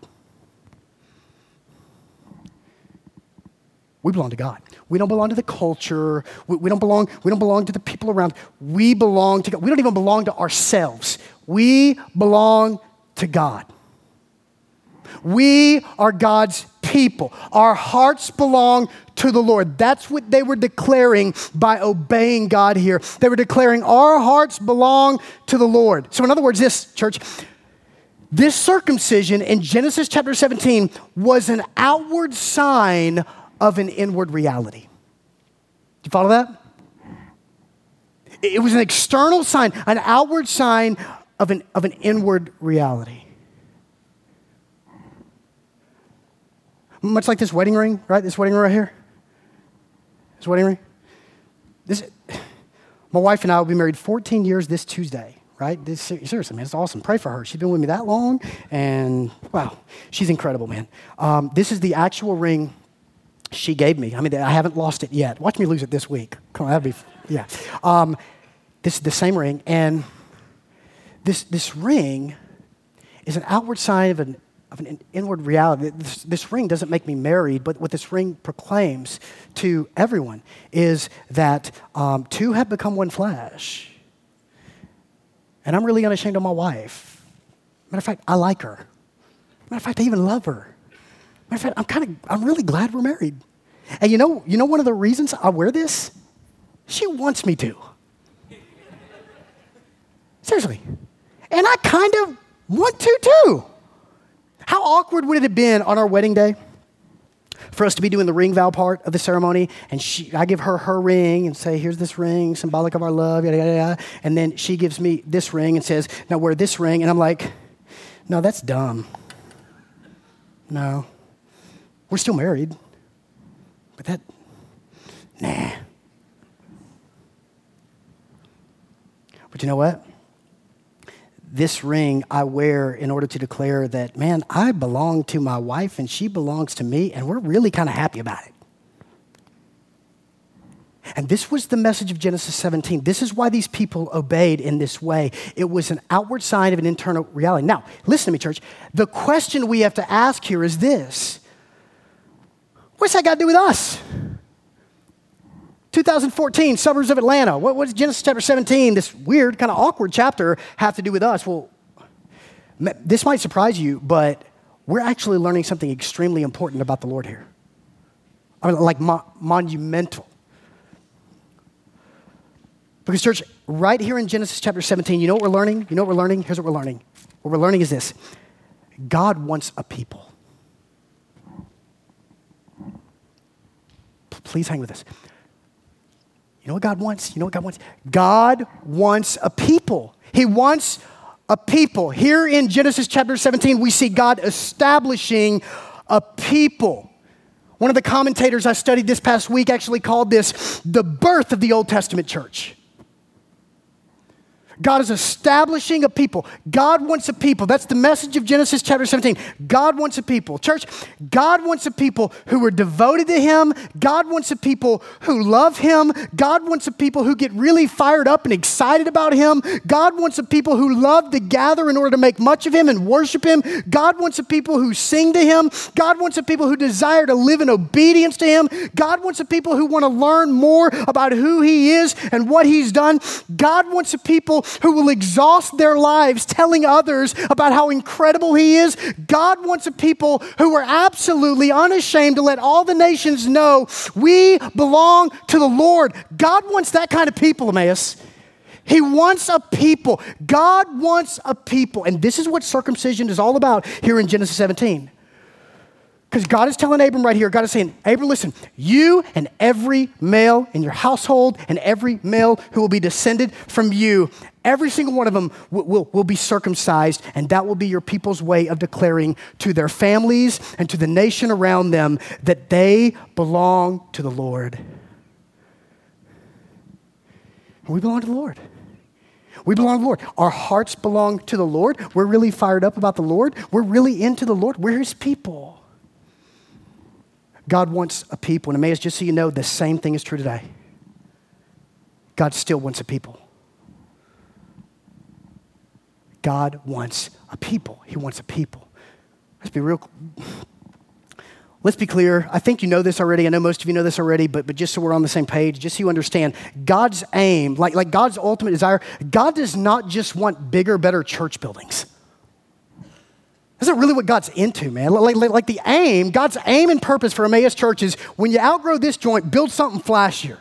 We belong to God. We don't belong to the culture. We, we don't belong, we don't belong to the people around. We belong to God. We don't even belong to ourselves. We belong to God. We are God's people. Our hearts belong to the Lord. That's what they were declaring by obeying God here. They were declaring our hearts belong to the Lord. So in other words, this, church, this circumcision in Genesis chapter seventeen was an outward sign of an inward reality. Do you follow that? It was an external sign, an outward sign of an, of an inward reality. Much like this wedding ring, right? This wedding ring right here. This wedding ring. This, my wife and I will be married fourteen years this Tuesday, right? This, seriously, man, it's awesome. Pray for her. She's been with me that long, and wow, she's incredible, man. Um, this is the actual ring she gave me. I mean, I haven't lost it yet. Watch me lose it this week. Come on, that'd be, yeah. Um, this is the same ring, and this this ring is an outward sign of an of an inward reality. This, this ring doesn't make me married, but what this ring proclaims to everyone is that um, two have become one flesh. And I'm really unashamed of my wife. Matter of fact, I like her. Matter of fact, I even love her. Matter of fact, I'm kind of, I'm really glad we're married. And you know, you know one of the reasons I wear this? She wants me to. Seriously. And I kind of want to too. How awkward would it have been on our wedding day for us to be doing the ring vow part of the ceremony, and she, I give her her ring and say, here's this ring, symbolic of our love, yada, yada, yada. And then she gives me this ring and says, now wear this ring. And I'm like, no, that's dumb. No. We're still married. But that, nah. But you know what? This ring I wear in order to declare that, man, I belong to my wife and she belongs to me, and we're really kind of happy about it. And this was the message of Genesis seventeen. This is why these people obeyed in this way. It was an outward sign of an internal reality. Now, listen to me, church. The question we have to ask here is this. What's that got to do with us? two thousand fourteen, suburbs of Atlanta. What, what does Genesis chapter seventeen, this weird, kind of awkward chapter, have to do with us? Well, this might surprise you, but we're actually learning something extremely important about the Lord here. I mean, like mo- monumental. Because, church, right here in Genesis chapter seventeen, you know what we're learning? You know what we're learning? Here's what we're learning. What we're learning is this. God wants a people. P- please hang with us. You know what God wants? You know what God wants? God wants a people. He wants a people. Here in Genesis chapter seventeen, we see God establishing a people. One of the commentators I studied this past week actually called this the birth of the Old Testament church. God is establishing a people. God wants a people. That's the message of Genesis chapter seventeen. God wants a people. Church, God wants a people who are devoted to Him. God wants a people who love Him. God wants a people who get really fired up and excited about Him. God wants a people who love to gather in order to make much of Him and worship Him. God wants a people who sing to Him. God wants a people who desire to live in obedience to Him. God wants a people who want to learn more about who He is and what He's done. God wants a people who will exhaust their lives telling others about how incredible He is. God wants a people who are absolutely unashamed to let all the nations know we belong to the Lord. God wants that kind of people, Emmaus. He wants a people. God wants a people. And this is what circumcision is all about here in Genesis seventeen. Because God is telling Abram right here, God is saying, Abram, listen, you and every male in your household and every male who will be descended from you, every single one of them will, will, will be circumcised, and that will be your people's way of declaring to their families and to the nation around them that they belong to the Lord. We belong to the Lord. We belong to the Lord. Our hearts belong to the Lord. We're really fired up about the Lord. We're really into the Lord. We're His people. God wants a people. And Emmaus, just so you know, the same thing is true today. God still wants a people. God wants a people. He wants a people. Let's be real. Let's be clear. I think you know this already. I know most of you know this already, but, but just so we're on the same page, just so you understand, God's aim, like, like God's ultimate desire, God does not just want bigger, better church buildings. That's not really what God's into, man. Like, like, like the aim, God's aim and purpose for Emmaus Church is when you outgrow this joint, build something flashier.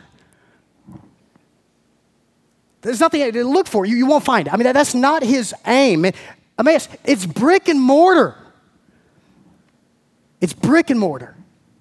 There's nothing to look for. You, you won't find it. I mean, that, that's not His aim. Emmaus, it's brick and mortar. It's brick and mortar.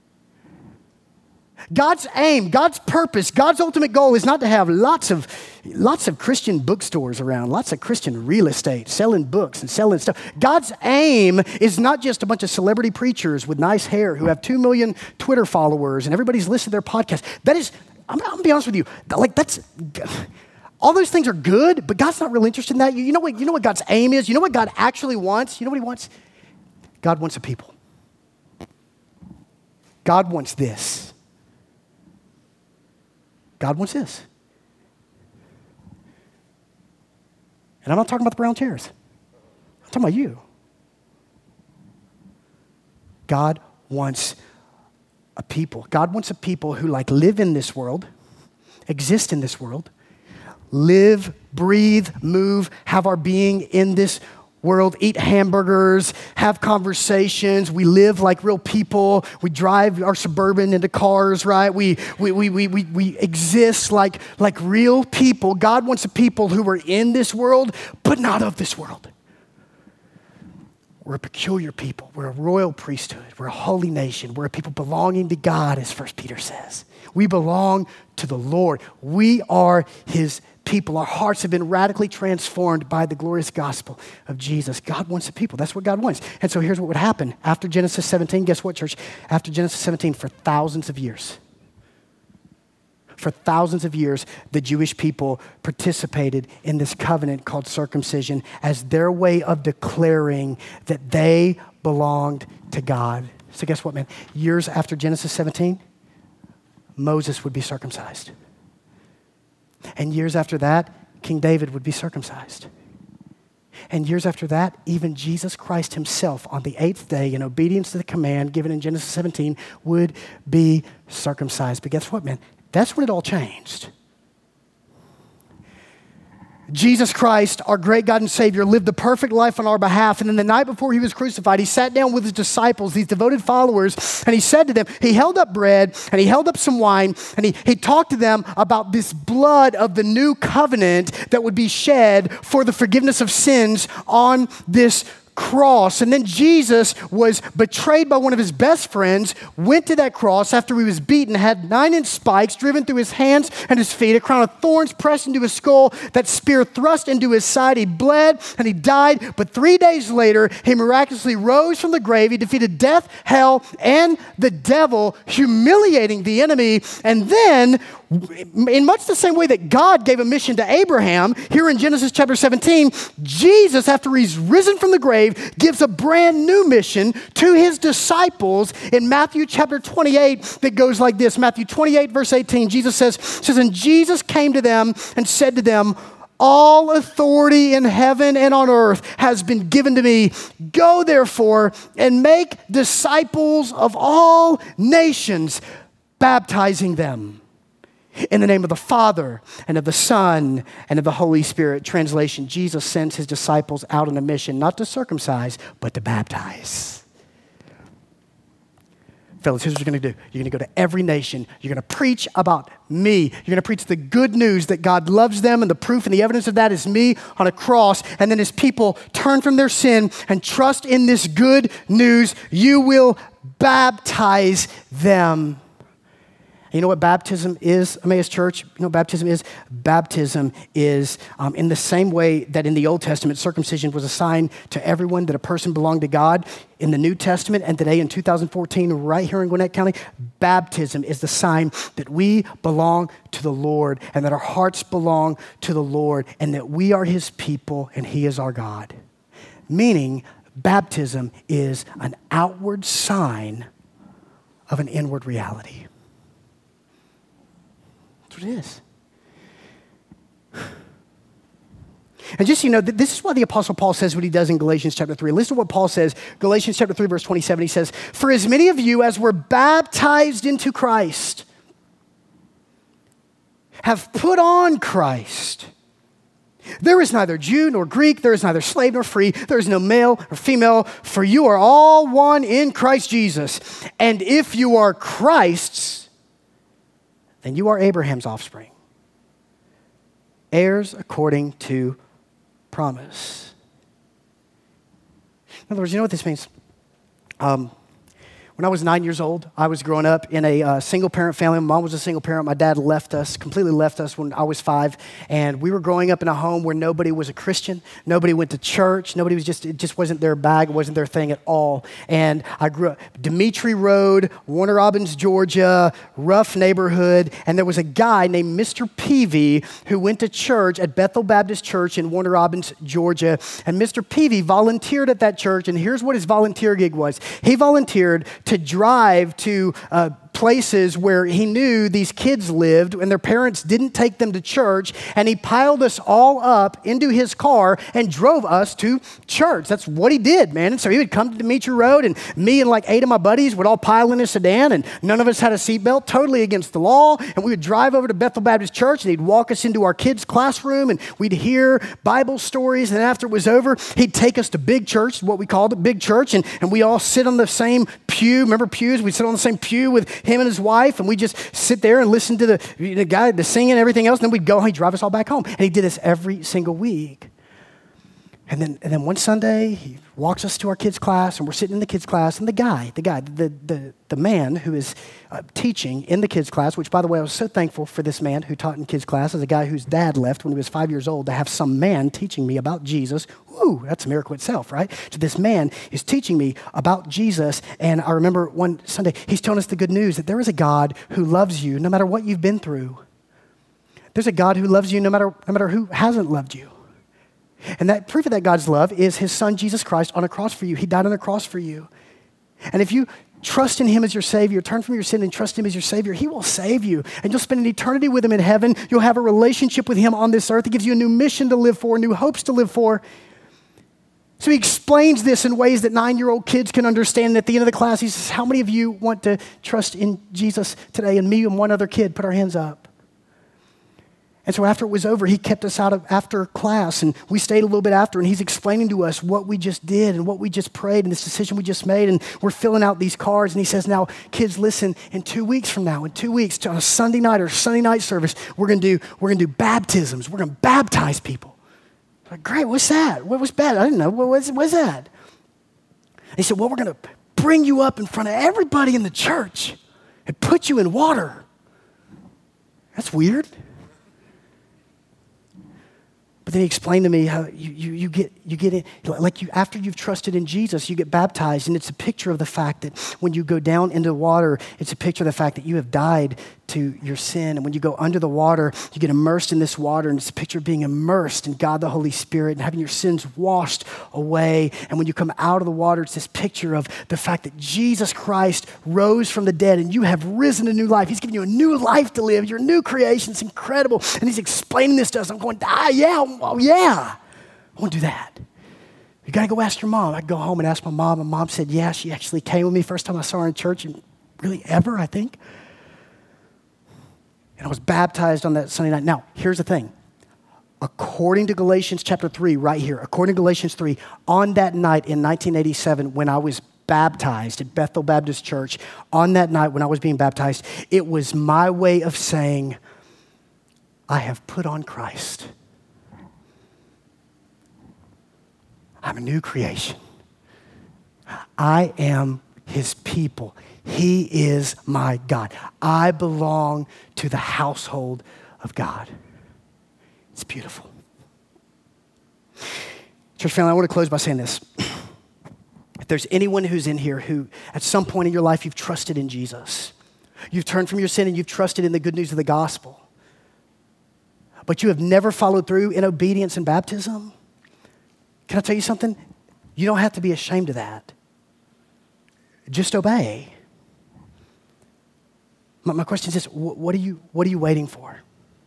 God's aim, God's purpose, God's ultimate goal is not to have lots of lots of Christian bookstores around, lots of Christian real estate, selling books and selling stuff. God's aim is not just a bunch of celebrity preachers with nice hair who have two million Twitter followers and everybody's listened to their podcast. That is, I'm, I'm gonna be honest with you, like that's, all those things are good, but God's not really interested in that. You, you know what, you know what God's aim is? You know what God actually wants? You know what He wants? God wants a people. God wants this. God wants this. And I'm not talking about the brown chairs. I'm talking about you. God wants a people. God wants a people who like live in this world, exist in this world, live, breathe, move, have our being in this world, eat hamburgers, have conversations. We live like real people. We drive our Suburban into cars, right? We we we we we, we exist like, like real people. God wants a people who are in this world, but not of this world. We're a peculiar people. We're a royal priesthood. We're a holy nation. We're a people belonging to God, as First Peter says. We belong to the Lord. We are his people. Our hearts have been radically transformed by the glorious gospel of Jesus. God wants a people. That's what God wants. And so here's what would happen. After Genesis seventeen, guess what, church? After Genesis seventeen, for thousands of years, for thousands of years, the Jewish people participated in this covenant called circumcision as their way of declaring that they belonged to God. So guess what, man? Years after Genesis seventeen, Moses would be circumcised. And years after that, King David would be circumcised. And years after that, even Jesus Christ himself on the eighth day, in obedience to the command given in Genesis seventeen, would be circumcised. But guess what, man? That's when it all changed. Jesus Christ, our great God and Savior, lived the perfect life on our behalf. And then the night before he was crucified, he sat down with his disciples, these devoted followers, and he said to them, he held up bread and he held up some wine and he, he talked to them about this blood of the new covenant that would be shed for the forgiveness of sins on this cross. And then Jesus was betrayed by one of his best friends, went to that cross after he was beaten, had nine-inch spikes driven through his hands and his feet, a crown of thorns pressed into his skull, that spear thrust into his side. He bled and he died, but three days later, he miraculously rose from the grave. He defeated death, hell, and the devil, humiliating the enemy. And then, in much the same way that God gave a mission to Abraham, here in Genesis chapter seventeen, Jesus, after he's risen from the grave, gives a brand new mission to his disciples in Matthew chapter twenty-eight that goes like this. Matthew twenty-eight, verse eighteen, Jesus says, says, and Jesus came to them and said to them, all authority in heaven and on earth has been given to me. Go therefore and make disciples of all nations, baptizing them in the name of the Father and of the Son and of the Holy Spirit. Translation, Jesus sends his disciples out on a mission, not to circumcise, but to baptize. Fellas, here's what you're going to do. You're going to go to every nation. You're going to preach about me. You're going to preach the good news that God loves them, and the proof and the evidence of that is me on a cross. And then as people turn from their sin and trust in this good news, you will baptize them. You know what baptism is, Emmaus Church? You know what baptism is? Baptism is um, in the same way that in the Old Testament, circumcision was a sign to everyone that a person belonged to God. In the New Testament and today in two thousand fourteen, right here in Gwinnett County, baptism is the sign that we belong to the Lord and that our hearts belong to the Lord and that we are his people and he is our God. Meaning, baptism is an outward sign of an inward reality. That's what it is. And just so you know, this is why the Apostle Paul says what he does in Galatians chapter three. Listen to what Paul says. Galatians chapter three, verse twenty-seven, he says, for as many of you as were baptized into Christ have put on Christ. There is neither Jew nor Greek, there is neither slave nor free, there is no male or female, for you are all one in Christ Jesus. And if you are Christ's, then you are Abraham's offspring, heirs according to promise. In other words, you know what this means? Um, when I was nine years old, I was growing up in a uh, single-parent family. My mom was a single parent. My dad left us, completely left us when I was five. And we were growing up in a home where nobody was a Christian. Nobody went to church. Nobody was just, it just wasn't their bag. It wasn't their thing at all. And I grew up, Dimitri Road, Warner Robins, Georgia, rough neighborhood. And there was a guy named Mister Peavy who went to church at Bethel Baptist Church in Warner Robins, Georgia. And Mister Peavy volunteered at that church. And here's what his volunteer gig was. He volunteered to drive to uh, places where he knew these kids lived and their parents didn't take them to church, and he piled us all up into his car and drove us to church. That's what he did, man. And so he would come to Demetri Road, and me and like eight of my buddies would all pile in a sedan, and none of us had a seatbelt, totally against the law, and we would drive over to Bethel Baptist Church, and he'd walk us into our kids' classroom, and we'd hear Bible stories, and after it was over, he'd take us to Big Church, what we called it, Big Church, and, and we all sit on the same pew. Remember pews? We'd sit on the same pew with him and his wife, and we just sit there and listen to the, the guy, the singing and everything else, and then we'd go, he'd drive us all back home. And he did this every single week. And then, and then one Sunday, he walks us to our kids' class, and we're sitting in the kids' class, and the guy, the guy, the, the, the man who is uh, teaching in the kids' class, which, by the way, I was so thankful for this man who taught in kids' class as a guy whose dad left when he was five years old to have some man teaching me about Jesus. Ooh, that's a miracle itself, right? So this man is teaching me about Jesus, and I remember one Sunday, he's telling us the good news that there is a God who loves you no matter what you've been through. There's a God who loves you no matter, no matter who hasn't loved you. And that proof of that God's love is his son, Jesus Christ, on a cross for you. He died on a cross for you. And if you trust in him as your Savior, turn from your sin and trust him as your Savior, he will save you. And you'll spend an eternity with him in heaven. You'll have a relationship with him on this earth. He gives you a new mission to live for, new hopes to live for. So he explains this in ways that nine-year-old kids can understand. And at the end of the class, he says, how many of you want to trust in Jesus today? And me and one other kid put our hands up. And so after it was over, he kept us out of after class, and we stayed a little bit after, and he's explaining to us what we just did and what we just prayed and this decision we just made, and we're filling out these cards, and he says, now, kids, listen, in two weeks from now, in two weeks, on a Sunday night or Sunday night service, we're going to do we're going to do baptisms. We're going to baptize people. I'm like, great, what's that? What was bad? I didn't know. What was, what's that? And he said, well, we're going to bring you up in front of everybody in the church and put you in water. That's weird. But then he explained to me how you, you, you get you get in, like you after you've trusted in Jesus, you get baptized, and it's a picture of the fact that when you go down into the water, it's a picture of the fact that you have died to your sin. And when you go under the water, you get immersed in this water, and it's a picture of being immersed in God the Holy Spirit and having your sins washed away. And when you come out of the water, it's this picture of the fact that Jesus Christ rose from the dead, and you have risen to new life. He's given you a new life to live. You're a new creation. It's incredible. And he's explaining this to us. I'm going, ah, yeah, oh, yeah. I want to do that. You got to go ask your mom. I go home and ask my mom, and mom said, yeah, she actually came with me first time I saw her in church, and really ever, I think. And I was baptized on that Sunday night. Now, here's the thing. According to Galatians chapter three, right here, according to Galatians three, on that night in nineteen eighty-seven, when I was baptized at Bethel Baptist Church, on that night when I was being baptized, it was my way of saying, I have put on Christ. I'm a new creation. I am his people. He is my God. I belong to the household of God. It's beautiful. Church family, I want to close by saying this. If there's anyone who's in here who at some point in your life you've trusted in Jesus, you've turned from your sin and you've trusted in the good news of the gospel, but you have never followed through in obedience and baptism, can I tell you something? You don't have to be ashamed of that. Just obey. My, my question is this, what are you, what are you waiting for?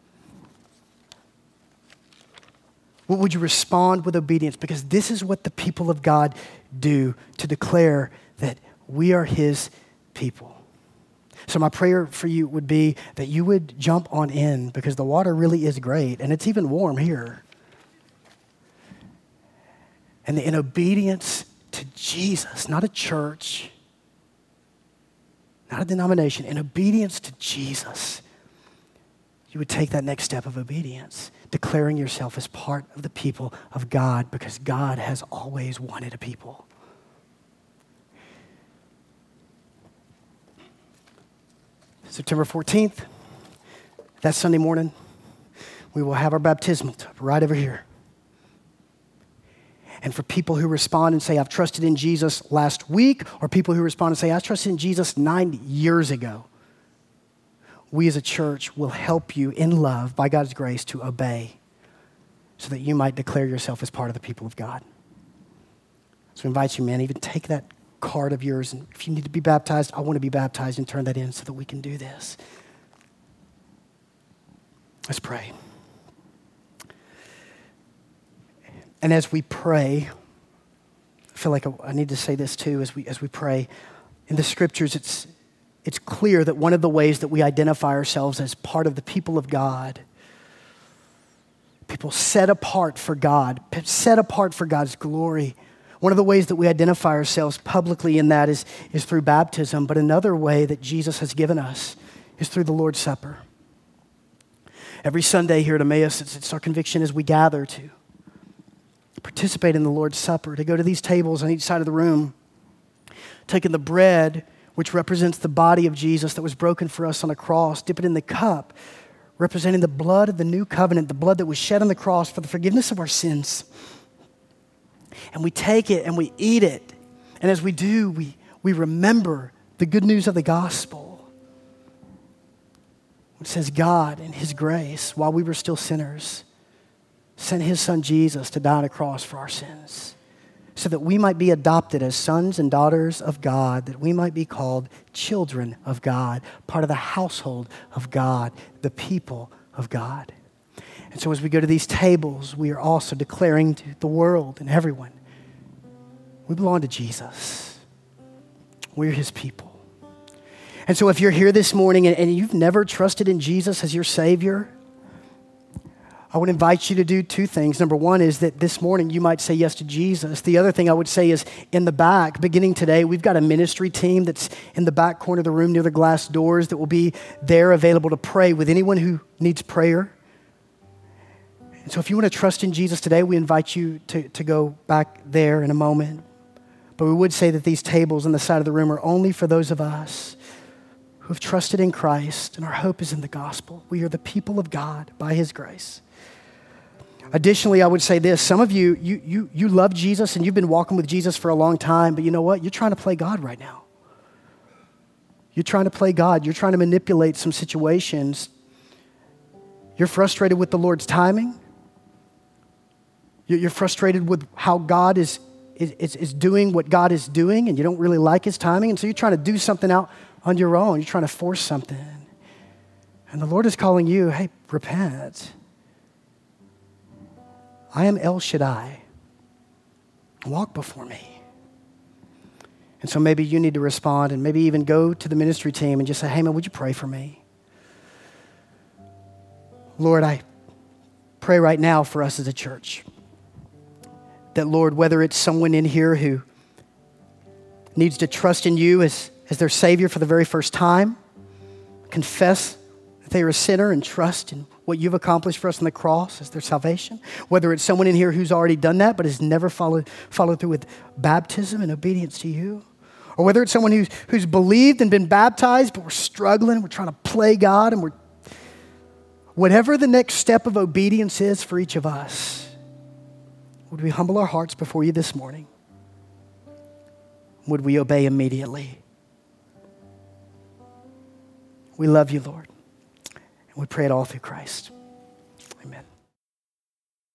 What would you respond with obedience? Because this is what the people of God do to declare that we are his people. So my prayer for you would be that you would jump on in, because the water really is great, and it's even warm here. And in obedience to Jesus, not a church, not a denomination, in obedience to Jesus, you would take that next step of obedience, declaring yourself as part of the people of God, because God has always wanted a people. September fourteenth, that Sunday morning, we will have our baptismal tub right over here. And for people who respond and say, I've trusted in Jesus last week, or people who respond and say, I trusted in Jesus nine years ago, we as a church will help you in love, by God's grace, to obey so that you might declare yourself as part of the people of God. So I invite you, man, even take that card of yours. And if you need to be baptized, I want to be baptized, and turn that in so that we can do this. Let's pray. And as we pray, I feel like I need to say this too, as we as we pray. In the scriptures, it's it's clear that one of the ways that we identify ourselves as part of the people of God, people set apart for God, set apart for God's glory. One of the ways that we identify ourselves publicly in that is, is through baptism, but another way that Jesus has given us is through the Lord's Supper. Every Sunday here at Emmaus, it's, it's our conviction as we gather to participate in the Lord's Supper, to go to these tables on each side of the room, taking the bread, which represents the body of Jesus that was broken for us on a cross, dip it in the cup, representing the blood of the new covenant, the blood that was shed on the cross for the forgiveness of our sins. And we take it and we eat it. And as we do, we, we remember the good news of the gospel. It says God, in his grace, while we were still sinners, sent his son Jesus to die on a cross for our sins, so that we might be adopted as sons and daughters of God, that we might be called children of God, part of the household of God, the people of God. And so as we go to these tables, we are also declaring to the world and everyone, we belong to Jesus. We're his people. And so if you're here this morning and, and you've never trusted in Jesus as your Savior, I would invite you to do two things. Number one is that this morning you might say yes to Jesus. The other thing I would say is in the back, beginning today, we've got a ministry team that's in the back corner of the room near the glass doors that will be there available to pray with anyone who needs prayer. And so if you want to trust in Jesus today, we invite you to, to go back there in a moment. But we would say that these tables on the side of the room are only for those of us who have trusted in Christ, and our hope is in the gospel. We are the people of God by his grace. Additionally, I would say this. Some of you, you, you, you love Jesus and you've been walking with Jesus for a long time, but you know what? You're trying to play God right now. You're trying to play God. You're trying to manipulate some situations. You're frustrated with the Lord's timing. You're frustrated with how God is, is, is doing what God is doing, and you don't really like his timing, and so you're trying to do something out on your own. You're trying to force something. And the Lord is calling you, hey, repent. I am El Shaddai. Walk before me. And so maybe you need to respond and maybe even go to the ministry team and just say, hey, man, would you pray for me? Lord, I pray right now for us as a church that, Lord, whether it's someone in here who needs to trust in you as, as their Savior for the very first time, confess that they are a sinner and trust in what you've accomplished for us on the cross as their salvation. Whether it's someone in here who's already done that but has never followed, followed through with baptism and obedience to you. Or whether it's someone who's, who's believed and been baptized but we're struggling, we're trying to play God, and we're, whatever the next step of obedience is for each of us, would we humble our hearts before you this morning? Would we obey immediately? We love you, Lord. We pray it all through Christ. Amen.